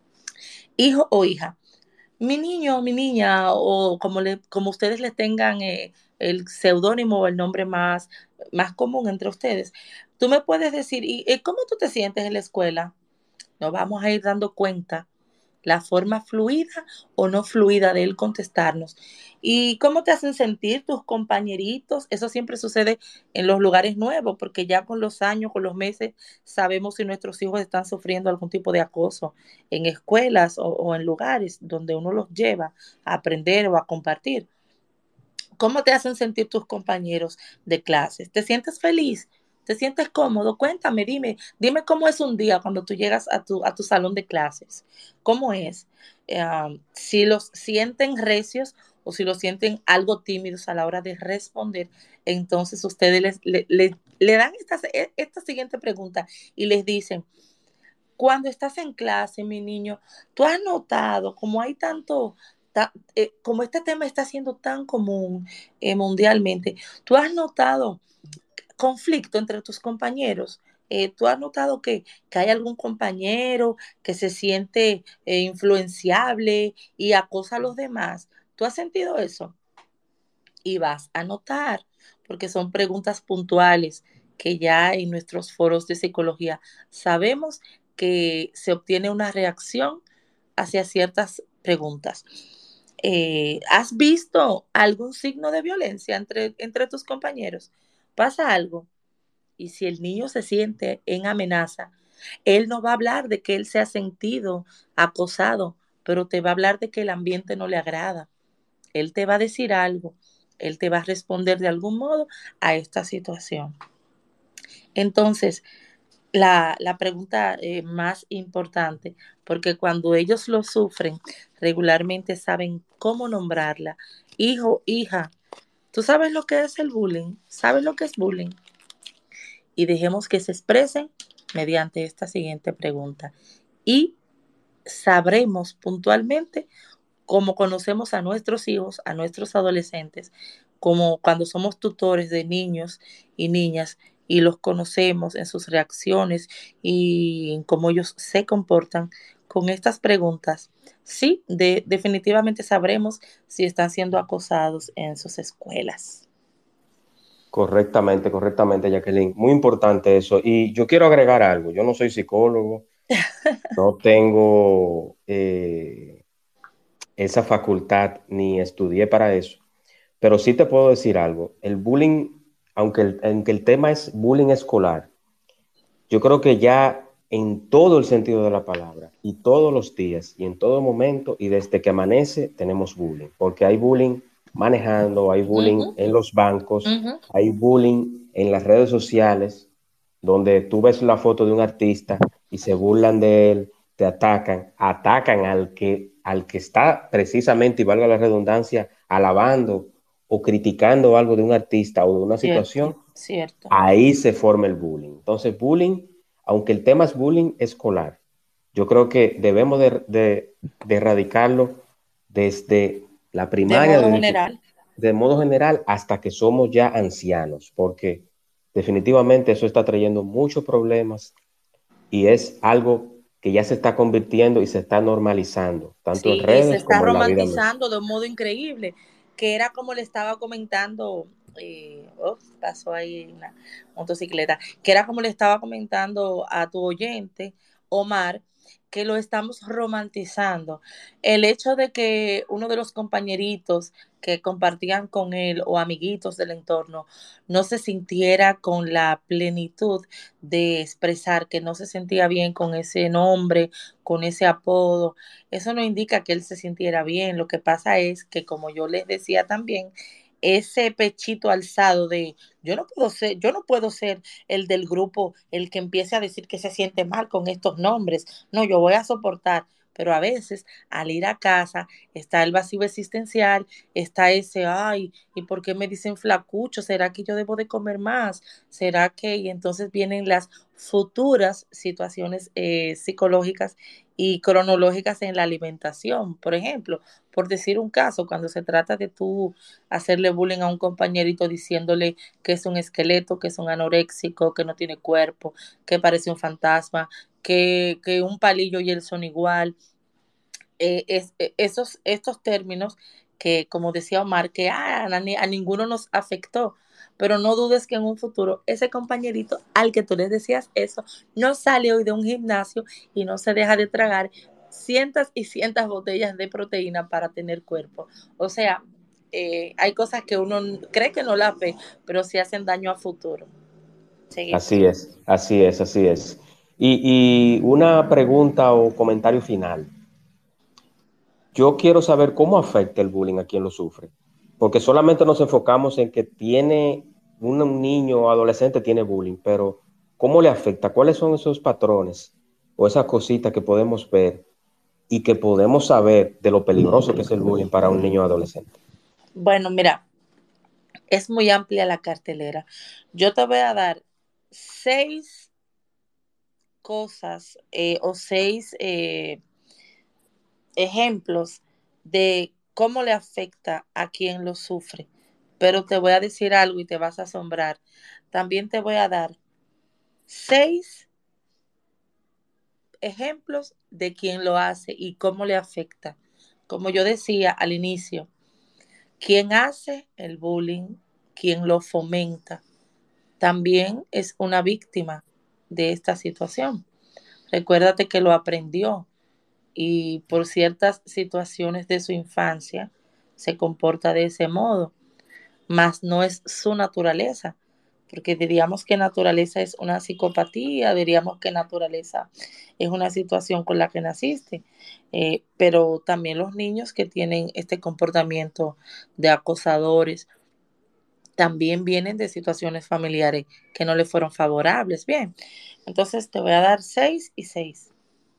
Hijo o hija, mi niño, mi niña, o como, le, como ustedes le tengan eh, el seudónimo o el nombre más, más común entre ustedes, tú me puedes decir, ¿y eh, cómo tú te sientes en la escuela? Nos vamos a ir dando cuenta la forma fluida o no fluida de él contestarnos. ¿Y cómo te hacen sentir tus compañeritos? Eso siempre sucede en los lugares nuevos, porque ya con los años, con los meses, sabemos si nuestros hijos están sufriendo algún tipo de acoso en escuelas o, o en lugares donde uno los lleva a aprender o a compartir. ¿Cómo te hacen sentir tus compañeros de clases? ¿Te sientes feliz? ¿Te sientes cómodo? Cuéntame, dime, dime cómo es un día cuando tú llegas a tu, a tu salón de clases. ¿Cómo es? Eh, si los sienten recios o si los sienten algo tímidos a la hora de responder, entonces ustedes les, le, le, le dan esta, esta siguiente pregunta y les dicen, cuando estás en clase, mi niño, ¿tú has notado cómo hay tanto, ta, eh, como este tema está siendo tan común eh, mundialmente? ¿Tú has notado conflicto entre tus compañeros? Eh, ¿Tú has notado que, que hay algún compañero que se siente eh, influenciable y acosa a los demás? ¿Tú has sentido eso? Y vas a notar, porque son preguntas puntuales que ya en nuestros foros de psicología sabemos que se obtiene una reacción hacia ciertas preguntas. Eh, ¿Has visto algún signo de violencia entre, entre tus compañeros? ¿Pasa algo? Y si el niño se siente en amenaza, él no va a hablar de que él se ha sentido acosado, pero te va a hablar de que el ambiente no le agrada. Él te va a decir algo, él te va a responder de algún modo a esta situación. Entonces, la, la pregunta eh, más importante, porque cuando ellos lo sufren, regularmente saben cómo nombrarla. Hijo, hija, ¿tú sabes lo que es el bullying? ¿Sabes lo que es bullying? Y dejemos que se expresen mediante esta siguiente pregunta. Y sabremos puntualmente cómo conocemos a nuestros hijos, a nuestros adolescentes, como cuando somos tutores de niños y niñas y los conocemos en sus reacciones y en cómo ellos se comportan con estas preguntas. Sí, de, definitivamente sabremos si están siendo acosados en sus escuelas. Correctamente, correctamente, Jacqueline. Muy importante eso. Y yo quiero agregar algo. Yo no soy psicólogo, no tengo eh, esa facultad ni estudié para eso, pero sí te puedo decir algo. El bullying, aunque el, aunque el tema es bullying escolar, yo creo que ya en todo el sentido de la palabra, y todos los días, y en todo momento, y desde que amanece, tenemos bullying, porque hay bullying manejando, hay bullying Ujú, en los bancos, ujú. hay bullying en las redes sociales, donde tú ves la foto de un artista y se burlan de él, te atacan, atacan al que, al que está precisamente, y valga la redundancia, alabando o criticando algo de un artista o de una Cierto, situación. cierto. Ahí se forma el bullying. Entonces, bullying, aunque el tema es bullying escolar, yo creo que debemos de, de- de erradicarlo desde la De primaria, modo desde que, general. de modo general, hasta que somos ya ancianos, porque definitivamente eso está trayendo muchos problemas y es algo que ya se está convirtiendo y se está normalizando, tanto en Sí, y se redes está como en la vida misma. romantizando de un modo increíble, que era como le estaba comentando, eh, oh, pasó ahí una motocicleta, que era como le estaba comentando a tu oyente, Omar, que lo estamos romantizando. El hecho de que uno de los compañeritos que compartían con él o amiguitos del entorno no se sintiera con la plenitud de expresar que no se sentía bien con ese nombre, con ese apodo, eso no indica que él se sintiera bien. Lo que pasa es que, como yo les decía también, ese pechito alzado de yo no puedo ser, yo no puedo ser el del grupo el que empiece a decir que se siente mal con estos nombres. No, yo voy a soportar. Pero a veces, al ir a casa, está el vacío existencial, está ese, ay, ¿y por qué me dicen flacucho? ¿Será que yo debo de comer más? ¿Será que? Y entonces vienen las futuras situaciones eh, psicológicas y cronológicas en la alimentación. Por ejemplo, por decir un caso, cuando se trata de tú hacerle bullying a un compañerito diciéndole que es un esqueleto, que es un anoréxico, que no tiene cuerpo, que parece un fantasma, que, que un palillo y él son igual, eh, es, eh, esos, estos términos que, como decía Omar, que ah, a, a ninguno nos afectó, pero no dudes que en un futuro ese compañerito al que tú le decías eso no sale hoy de un gimnasio y no se deja de tragar cientos y cientos botellas de proteína para tener cuerpo. O sea, eh, hay cosas que uno cree que no las ve, pero sí hacen daño a futuro. Seguimos. Así es, así es, así es. Y, y una pregunta o comentario final. Yo quiero saber cómo afecta el bullying a quien lo sufre, porque solamente nos enfocamos en que tiene un, un niño o adolescente tiene bullying, pero ¿cómo le afecta? ¿Cuáles son esos patrones o esas cositas que podemos ver y que podemos saber de lo peligroso que es el bullying para un niño o adolescente? Bueno, mira, es muy amplia la cartelera. Yo te voy a dar seis cosas eh, o seis eh, ejemplos de cómo le afecta a quien lo sufre. Pero te voy a decir algo y te vas a asombrar. También te voy a dar seis ejemplos de quien lo hace y cómo le afecta. Como yo decía al inicio, Quien hace el bullying, quien lo fomenta, también es una víctima de esta situación. Recuérdate que lo aprendió y por ciertas situaciones de su infancia se comporta de ese modo, mas no es su naturaleza, porque diríamos que naturaleza es una psicopatía, diríamos que naturaleza es una situación con la que naciste, eh, pero también los niños que tienen este comportamiento de acosadores también vienen de situaciones familiares que no le fueron favorables. Bien, entonces te voy a dar seis y seis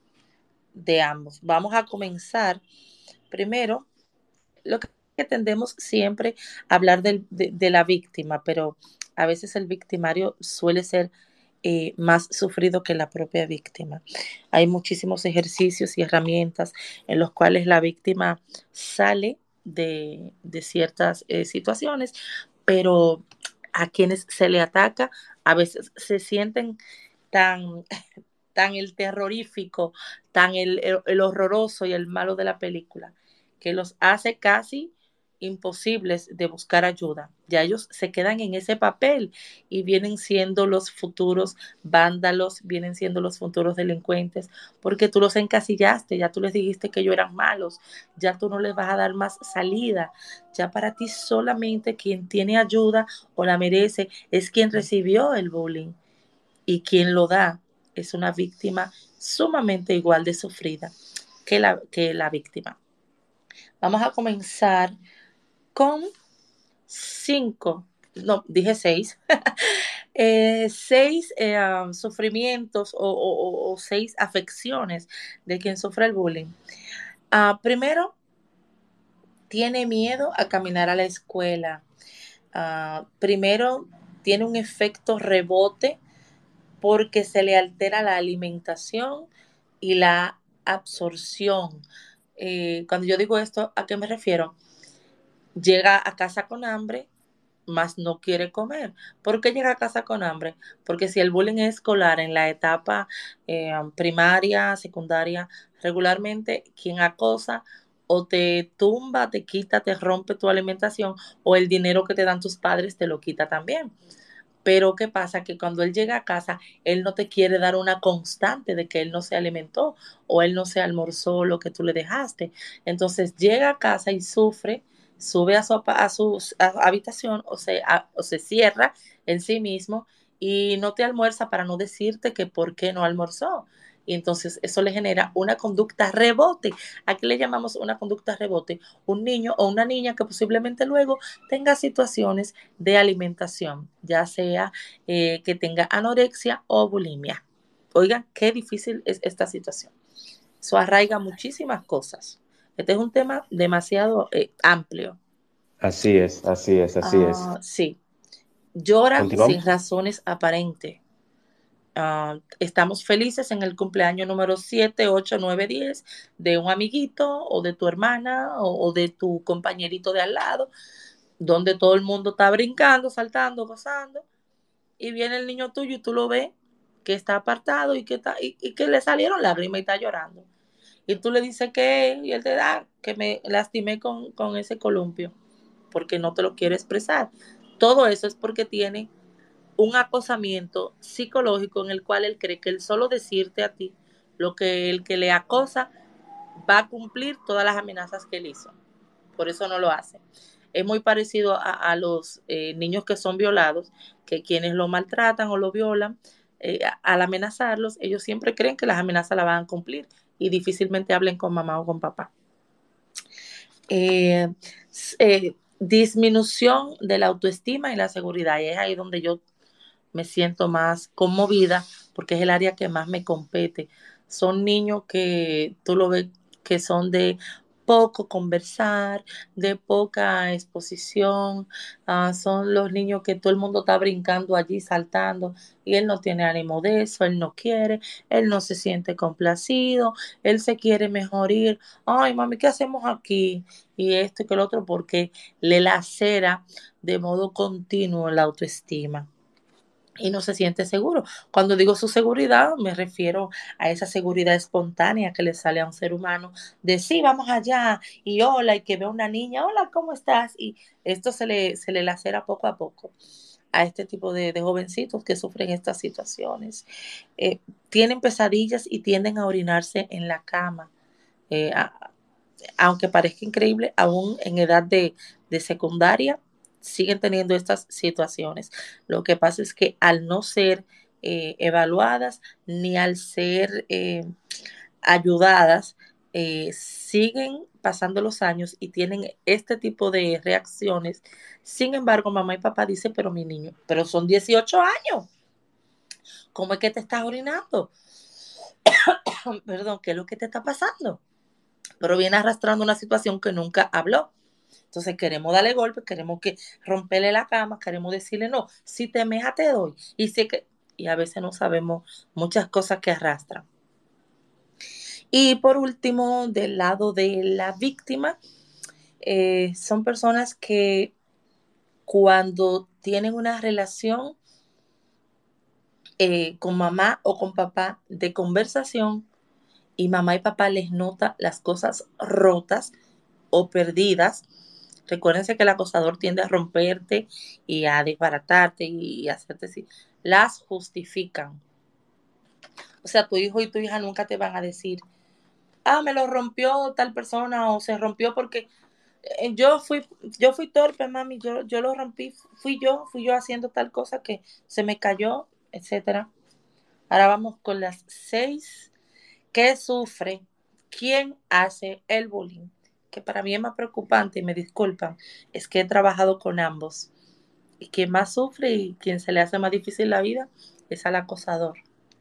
de ambos. Vamos a comenzar primero lo que tendemos siempre a hablar del- de, de la víctima, pero a veces el victimario suele ser eh, más sufrido que la propia víctima. Hay muchísimos ejercicios y herramientas en los cuales la víctima sale de, de ciertas eh, situaciones, pero a quienes se le ataca a veces se sienten tan, tan el terrorífico, tan el, el, el horroroso y el malo de la película, que los hace casi imposibles de buscar ayuda. Ya ellos se quedan en ese papel y vienen siendo los futuros vándalos, vienen siendo los futuros delincuentes, porque tú los encasillaste, ya tú les dijiste que ellos eran malos, ya tú no les vas a dar más salida, ya para ti solamente quien tiene ayuda o la merece es quien recibió el bullying y quien lo da es una víctima sumamente igual de sufrida que la, que la víctima. Vamos a comenzar con cinco, no, dije seis, eh, seis eh, um, sufrimientos o, o, o, seis afecciones de quien sufre el bullying. Uh, primero, tiene miedo a caminar a la escuela. Uh, primero, tiene un efecto rebote porque se le altera la alimentación y la absorción. Eh, cuando yo digo esto, ¿a qué me refiero? Llega a casa con hambre, mas no quiere comer. ¿Por qué llega a casa con hambre? Porque si el bullying es escolar en la etapa eh, primaria, secundaria, regularmente quien acosa o te tumba, te quita, te rompe tu alimentación o el dinero que te dan tus padres te lo quita también. Pero ¿qué pasa? Que cuando él llega a casa, él no te quiere dar una constante de que él no se alimentó o él no se almorzó lo que tú le dejaste. Entonces llega a casa y sufre, sube a su, a su a habitación o se, a, o se cierra en sí mismo y no te almuerza para no decirte que por qué no almorzó. Y entonces eso le genera una conducta rebote. Aquí le llamamos una conducta rebote. Un niño o una niña que posiblemente luego tenga situaciones de alimentación, ya sea eh, que tenga anorexia o bulimia. Oigan, qué difícil es esta situación. Eso arraiga muchísimas cosas. Este es un tema demasiado eh, amplio. Así es, así es, así es. Uh, sí. Llora sin Continuamos. razones aparentes. Uh, estamos felices en el cumpleaños número siete, ocho, nueve, diez de un amiguito o de tu hermana o, o de tu compañerito de al lado, donde todo el mundo está brincando, saltando, gozando, y viene el niño tuyo y tú lo ves que está apartado y que, está, y, y que le salieron lágrimas y está llorando. Y tú le dices que, y él te da, que me lastimé con, con ese columpio, porque no te lo quiere expresar. Todo eso es porque tiene un acosamiento psicológico en el cual él cree que el solo decirte a ti lo que el que le acosa va a cumplir todas las amenazas que él hizo. Por eso no lo hace. Es muy parecido a, a los eh, niños que son violados, que quienes lo maltratan o lo violan, eh, al amenazarlos, ellos siempre creen que las amenazas las van a cumplir y difícilmente hablen con mamá o con papá. Eh, eh, disminución de la autoestima y la seguridad. Y es ahí donde yo me siento más conmovida porque es el área que más me compete. Son niños que tú lo ves que son de poco conversar, de poca exposición, uh, son los niños que todo el mundo está brincando allí, saltando, y él no tiene ánimo de eso, él no quiere, él no se siente complacido, él se quiere mejor ir, ay mami, ¿qué hacemos aquí? Y esto y que lo otro, porque le lacera de modo continuo la autoestima. y no se siente seguro. Cuando digo su seguridad, me refiero a esa seguridad espontánea que le sale a un ser humano de sí, vamos allá, y hola, y que ve a una niña, hola, ¿cómo estás? Y esto se le, se le lacera poco a poco a este tipo de, de jovencitos que sufren estas situaciones. Eh, tienen pesadillas y tienden a orinarse en la cama. Eh, a- Aunque parezca increíble, aún en edad de, de secundaria, siguen teniendo estas situaciones. Lo que pasa es que al no ser eh, evaluadas ni al ser eh, ayudadas, eh, siguen pasando los años y tienen este tipo de reacciones. Sin embargo, mamá y papá dicen, pero mi niño, pero son dieciocho años, ¿cómo es que te estás orinando? Perdón, ¿qué es lo que te está pasando? Pero viene arrastrando una situación que nunca habló. Entonces queremos darle golpe, queremos que romperle la cama, queremos decirle no, si te meja te doy. Y, si que, y a veces no sabemos muchas cosas que arrastran. Y por último, del lado de la víctima, eh, son personas que cuando tienen una relación eh, con mamá o con papá de conversación y mamá y papá les nota las cosas rotas o perdidas. Recuérdense que el acosador tiende a romperte y a desbaratarte y a hacerte así. Las justifican. O sea, tu hijo y tu hija nunca te van a decir, ah, me lo rompió tal persona o se rompió porque eh, yo fui, yo fui torpe, mami, yo, yo lo rompí, fui yo, fui yo haciendo tal cosa que se me cayó, etcétera. Ahora vamos con las seis. ¿Qué sufre? ¿Quién hace el bullying? Que para mí es más preocupante, y me disculpan, es que he trabajado con ambos. Y quien más sufre y quien se le hace más difícil la vida es al acosador.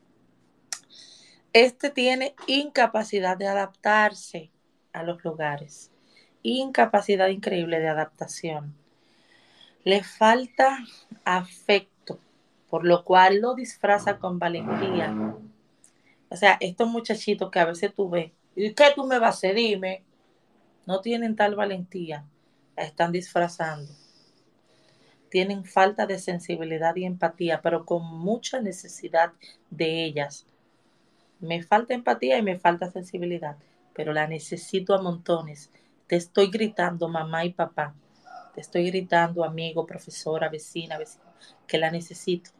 Este tiene incapacidad de adaptarse a los lugares, incapacidad increíble de adaptación. Le falta afecto, por lo cual lo disfraza con valentía. O sea, estos muchachitos que a veces tú ves, ¿y qué tú me vas a hacer? Dime. No tienen tal valentía, la están disfrazando. Tienen falta de sensibilidad y empatía, pero con mucha necesidad de ellas. Me falta empatía y me falta sensibilidad, pero la necesito a montones. Te estoy gritando, mamá y papá. Te estoy gritando, amigo, profesora, vecina, vecino, que la necesito.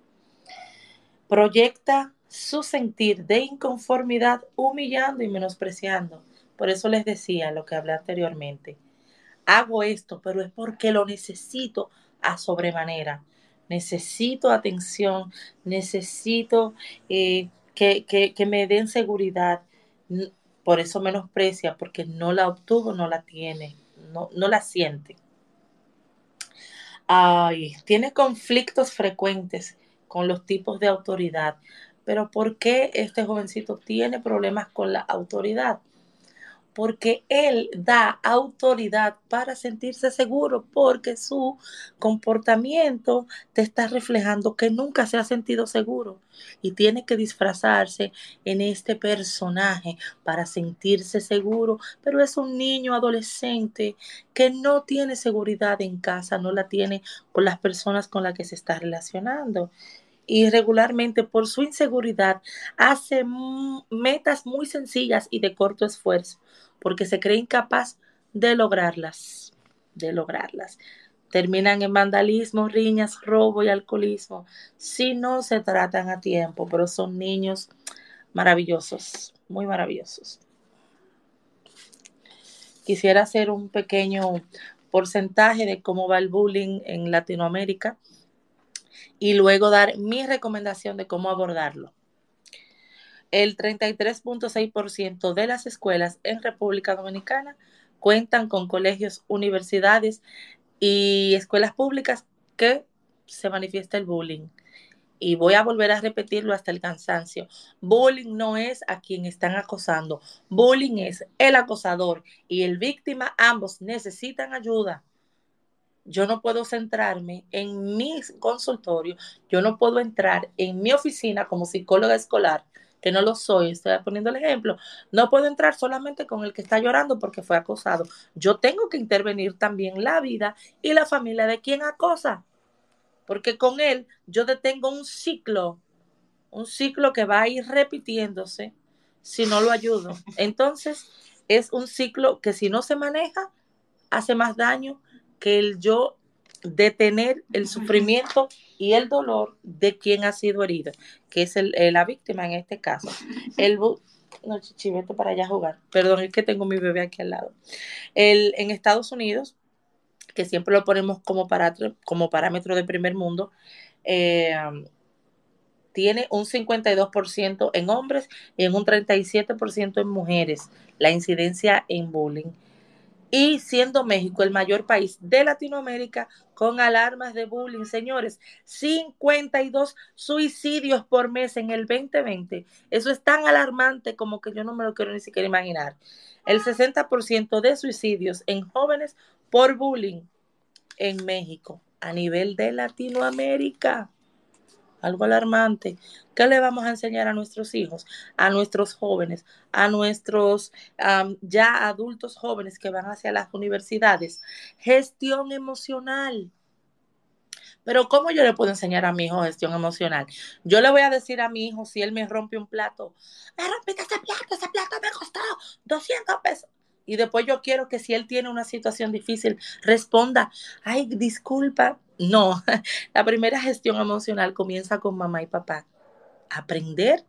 Proyecta su sentir de inconformidad humillando y menospreciando. Por eso les decía lo que hablé anteriormente. Hago esto, pero es porque lo necesito a sobremanera. Necesito atención, necesito eh, que, que, que me den seguridad. Por eso menosprecia, porque no la obtuvo, no la tiene, no, no la siente. Ay, tiene conflictos frecuentes con los tipos de autoridad. Pero ¿por qué este jovencito tiene problemas con la autoridad? Porque él da autoridad para sentirse seguro, porque su comportamiento te está reflejando que nunca se ha sentido seguro y tiene que disfrazarse en este personaje para sentirse seguro, pero es un niño adolescente que no tiene seguridad en casa, no la tiene con las personas con las que se está relacionando. Y regularmente por su inseguridad hace metas muy sencillas y de corto esfuerzo, porque se cree incapaz de lograrlas, de lograrlas. Terminan en vandalismo, riñas, robo y alcoholismo, si no se tratan a tiempo, pero son niños maravillosos, muy maravillosos. Quisiera hacer un pequeño porcentaje de cómo va el bullying en Latinoamérica y luego dar mi recomendación de cómo abordarlo. El treinta y tres punto seis por ciento de las escuelas en República Dominicana cuentan con colegios, universidades y escuelas públicas que se manifiesta el bullying. Y voy a volver a repetirlo hasta el cansancio. Bullying no es a quien están acosando. Bullying es el acosador y el víctima. Ambos necesitan ayuda. Yo no puedo centrarme en mi consultorio. Yo no puedo entrar en mi oficina como psicóloga escolar, que no lo soy, estoy poniendo el ejemplo. No puedo entrar solamente con el que está llorando porque fue acosado. Yo tengo que intervenir también la vida y la familia de quien acosa, porque con él yo detengo un ciclo, un ciclo que va a ir repitiéndose si no lo ayudo. Entonces, es un ciclo que si no se maneja, hace más daño que el yo detener el sufrimiento y el dolor de quien ha sido herido, que es el, el, la víctima en este caso. El no, Chichi, vete para allá a jugar. Perdón, es que tengo mi bebé aquí al lado. El, en Estados Unidos, que siempre lo ponemos como parámetro, como parámetro de primer mundo, eh, tiene un cincuenta y dos por ciento en hombres y en un treinta y siete por ciento en mujeres la incidencia en bullying. Y siendo México el mayor país de Latinoamérica con alarmas de bullying, señores, cincuenta y dos suicidios por mes en el veinte veinte. Eso es tan alarmante como que yo no me lo quiero ni siquiera imaginar. El sesenta por ciento de suicidios en jóvenes por bullying en México a nivel de Latinoamérica. Algo alarmante. ¿Qué le vamos a enseñar a nuestros hijos, a nuestros jóvenes, a nuestros um, ya adultos jóvenes que van hacia las universidades? Gestión emocional. Pero ¿cómo yo le puedo enseñar a mi hijo gestión emocional? Yo le voy a decir a mi hijo, si él me rompe un plato, me rompiste ese plato, ese plato me costó doscientos pesos. Y después yo quiero que si él tiene una situación difícil, responda, ay, disculpa. No, la primera gestión emocional comienza con mamá y papá. Aprender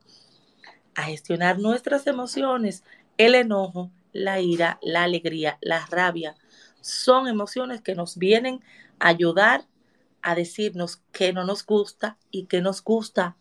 a gestionar nuestras emociones, el enojo, la ira, la alegría, la rabia. Son emociones que nos vienen a ayudar a decirnos qué no nos gusta y qué nos gusta.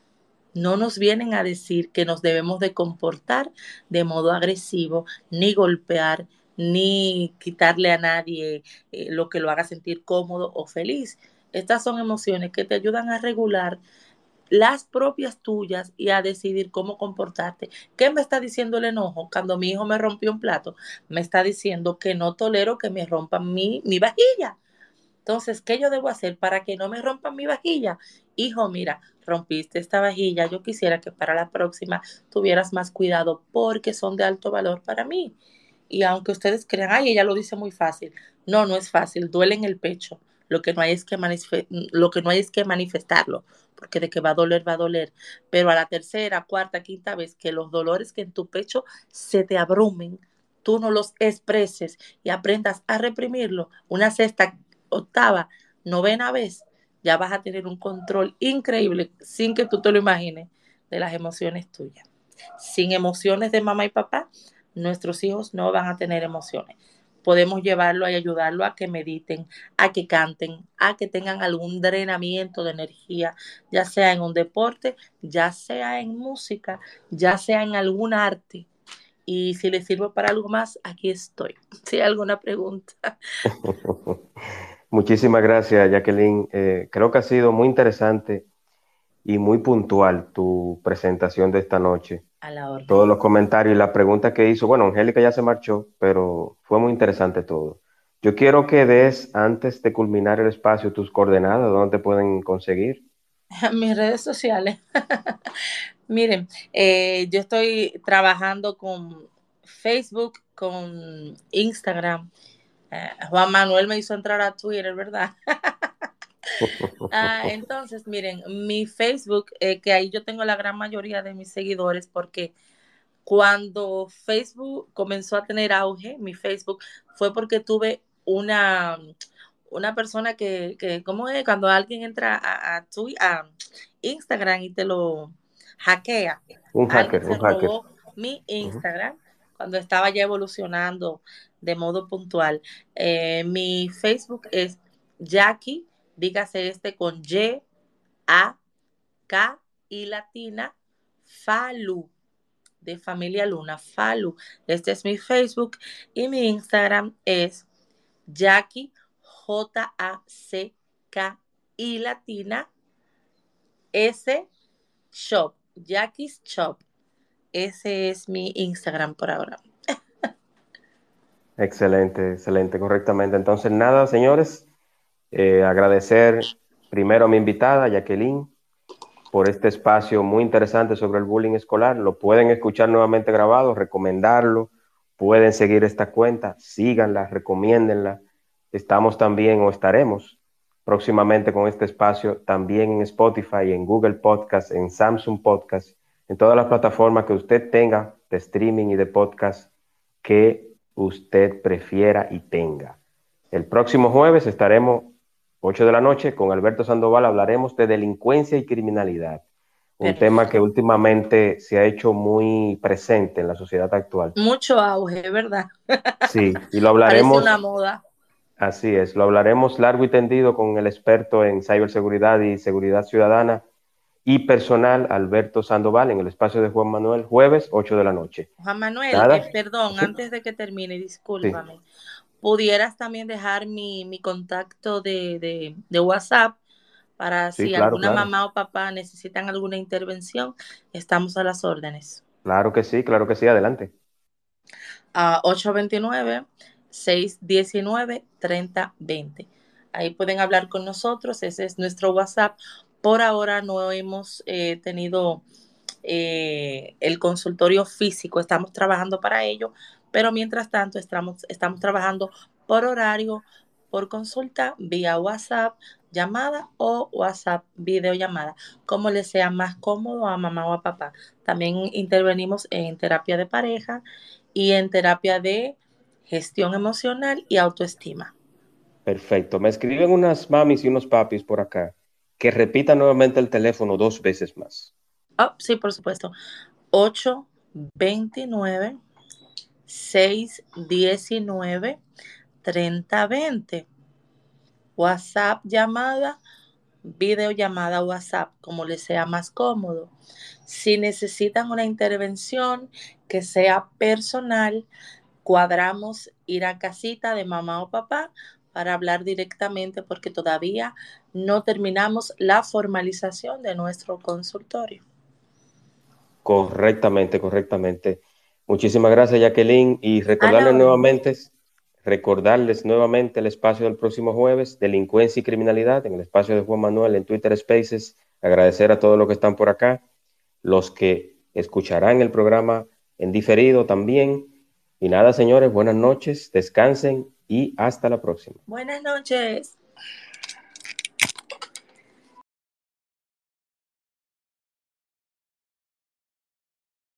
No nos vienen a decir que nos debemos de comportar de modo agresivo, ni golpear, ni quitarle a nadie eh, lo que lo haga sentir cómodo o feliz. Estas son emociones que te ayudan a regular las propias tuyas y a decidir cómo comportarte. ¿Qué me está diciendo el enojo? Cuando mi hijo me rompió un plato, me está diciendo que no tolero que me rompan mi, mi vajilla. Entonces, ¿qué yo debo hacer para que no me rompan mi vajilla? Hijo, mira, rompiste esta vajilla, yo quisiera que para la próxima tuvieras más cuidado porque son de alto valor para mí. Y aunque ustedes crean, ay, ella lo dice muy fácil. No, no es fácil, duele en el pecho. Lo que no hay es que, manif- lo que, no hay es que manifestarlo, porque de que va a doler, va a doler. Pero a la tercera, cuarta, quinta vez que los dolores que en tu pecho se te abrumen, tú no los expreses y aprendas a reprimirlo. Una sexta, octava, novena vez, ya vas a tener un control increíble, sin que tú te lo imagines, de las emociones tuyas. Sin emociones de mamá y papá, nuestros hijos no van a tener emociones. Podemos llevarlo y ayudarlo a que mediten, a que canten, a que tengan algún drenamiento de energía, ya sea en un deporte, ya sea en música, ya sea en algún arte. Y si les sirvo para algo más, aquí estoy. Si hay alguna pregunta. Muchísimas gracias, Jacqueline. Eh, creo que ha sido muy interesante y muy puntual tu presentación de esta noche. A la orden. Todos los comentarios y las preguntas que hizo. Bueno, Angélica ya se marchó, pero fue muy interesante todo. Yo quiero que des, antes de culminar el espacio, tus coordenadas, dónde te pueden conseguir. Mis redes sociales. Miren, eh, yo estoy trabajando con Facebook, con Instagram. Eh, Juan Manuel me hizo entrar a Twitter, ¿verdad? Ah, entonces, miren, mi Facebook, eh, que ahí yo tengo la gran mayoría de mis seguidores, porque cuando Facebook comenzó a tener auge, mi Facebook, fue porque tuve una, una persona que, que, ¿cómo es? Cuando alguien entra a, a, tu, a Instagram y te lo hackea. Un hacker, Alguien se un hacker. robó mi Instagram uh-huh. cuando estaba ya evolucionando de modo puntual. Eh, mi Facebook es Jackie, dígase este con Y, A, K y latina, Falu, de Familia Luna, Falu. Este es mi Facebook y mi Instagram es Jackie, J A C K y latina, S, Shop, Jackie's Shop. Ese es mi Instagram por ahora. Excelente, excelente, correctamente. Entonces, nada, señores, eh, agradecer primero a mi invitada, Jacqueline, por este espacio muy interesante sobre el bullying escolar. Lo pueden escuchar nuevamente grabado, recomendarlo, pueden seguir esta cuenta, síganla, recomiéndenla. Estamos también o estaremos próximamente con este espacio, también en Spotify, en Google Podcast, en Samsung Podcast, en todas las plataformas que usted tenga de streaming y de podcast que usted prefiera y tenga. El próximo jueves estaremos ocho de la noche con Alberto Sandoval, hablaremos de delincuencia y criminalidad, un Perfecto. tema que últimamente se ha hecho muy presente en la sociedad actual. Mucho auge, ¿verdad? Sí, y lo Parece hablaremos, una moda. así es, lo hablaremos largo y tendido con el experto en ciberseguridad y seguridad ciudadana y personal, Alberto Sandoval, en el espacio de Juan Manuel, jueves, ocho de la noche. Juan Manuel, Nada. eh, perdón, Sí. antes de que termine, Sí. discúlpame. ¿Pudieras también dejar mi, mi contacto de, de, de WhatsApp para Sí, si claro, alguna claro. mamá o papá necesitan alguna intervención? Estamos a las órdenes. Claro que sí, claro que sí, adelante. A ocho dos nueve, seis uno nueve, tres cero dos cero. Ahí pueden hablar con nosotros, ese es nuestro WhatsApp. Por ahora no hemos eh, tenido eh, el consultorio físico, estamos trabajando para ello, pero mientras tanto estamos, estamos trabajando por horario, por consulta, vía WhatsApp, llamada o WhatsApp, videollamada, como les sea más cómodo a mamá o a papá. También intervenimos en terapia de pareja y en terapia de gestión emocional y autoestima. Perfecto. Me escriben unas mamis y unos papis por acá que repitan nuevamente el teléfono dos veces más. Oh, sí, por supuesto. ocho dos nueve, seis uno nueve, tres cero dos cero. WhatsApp llamada, videollamada WhatsApp, como les sea más cómodo. Si necesitan una intervención que sea personal, cuadramos ir a casita de mamá o papá para hablar directamente porque todavía no terminamos la formalización de nuestro consultorio. Correctamente, correctamente. Muchísimas gracias, Jacqueline. Y A recordarles la orden. nuevamente, recordarles nuevamente el espacio del próximo jueves, delincuencia y criminalidad, en el espacio de Juan Manuel en Twitter Spaces. Agradecer a todos los que están por acá, los que escucharán el programa en diferido también. Y nada, señores, buenas noches, descansen y hasta la próxima. Buenas noches.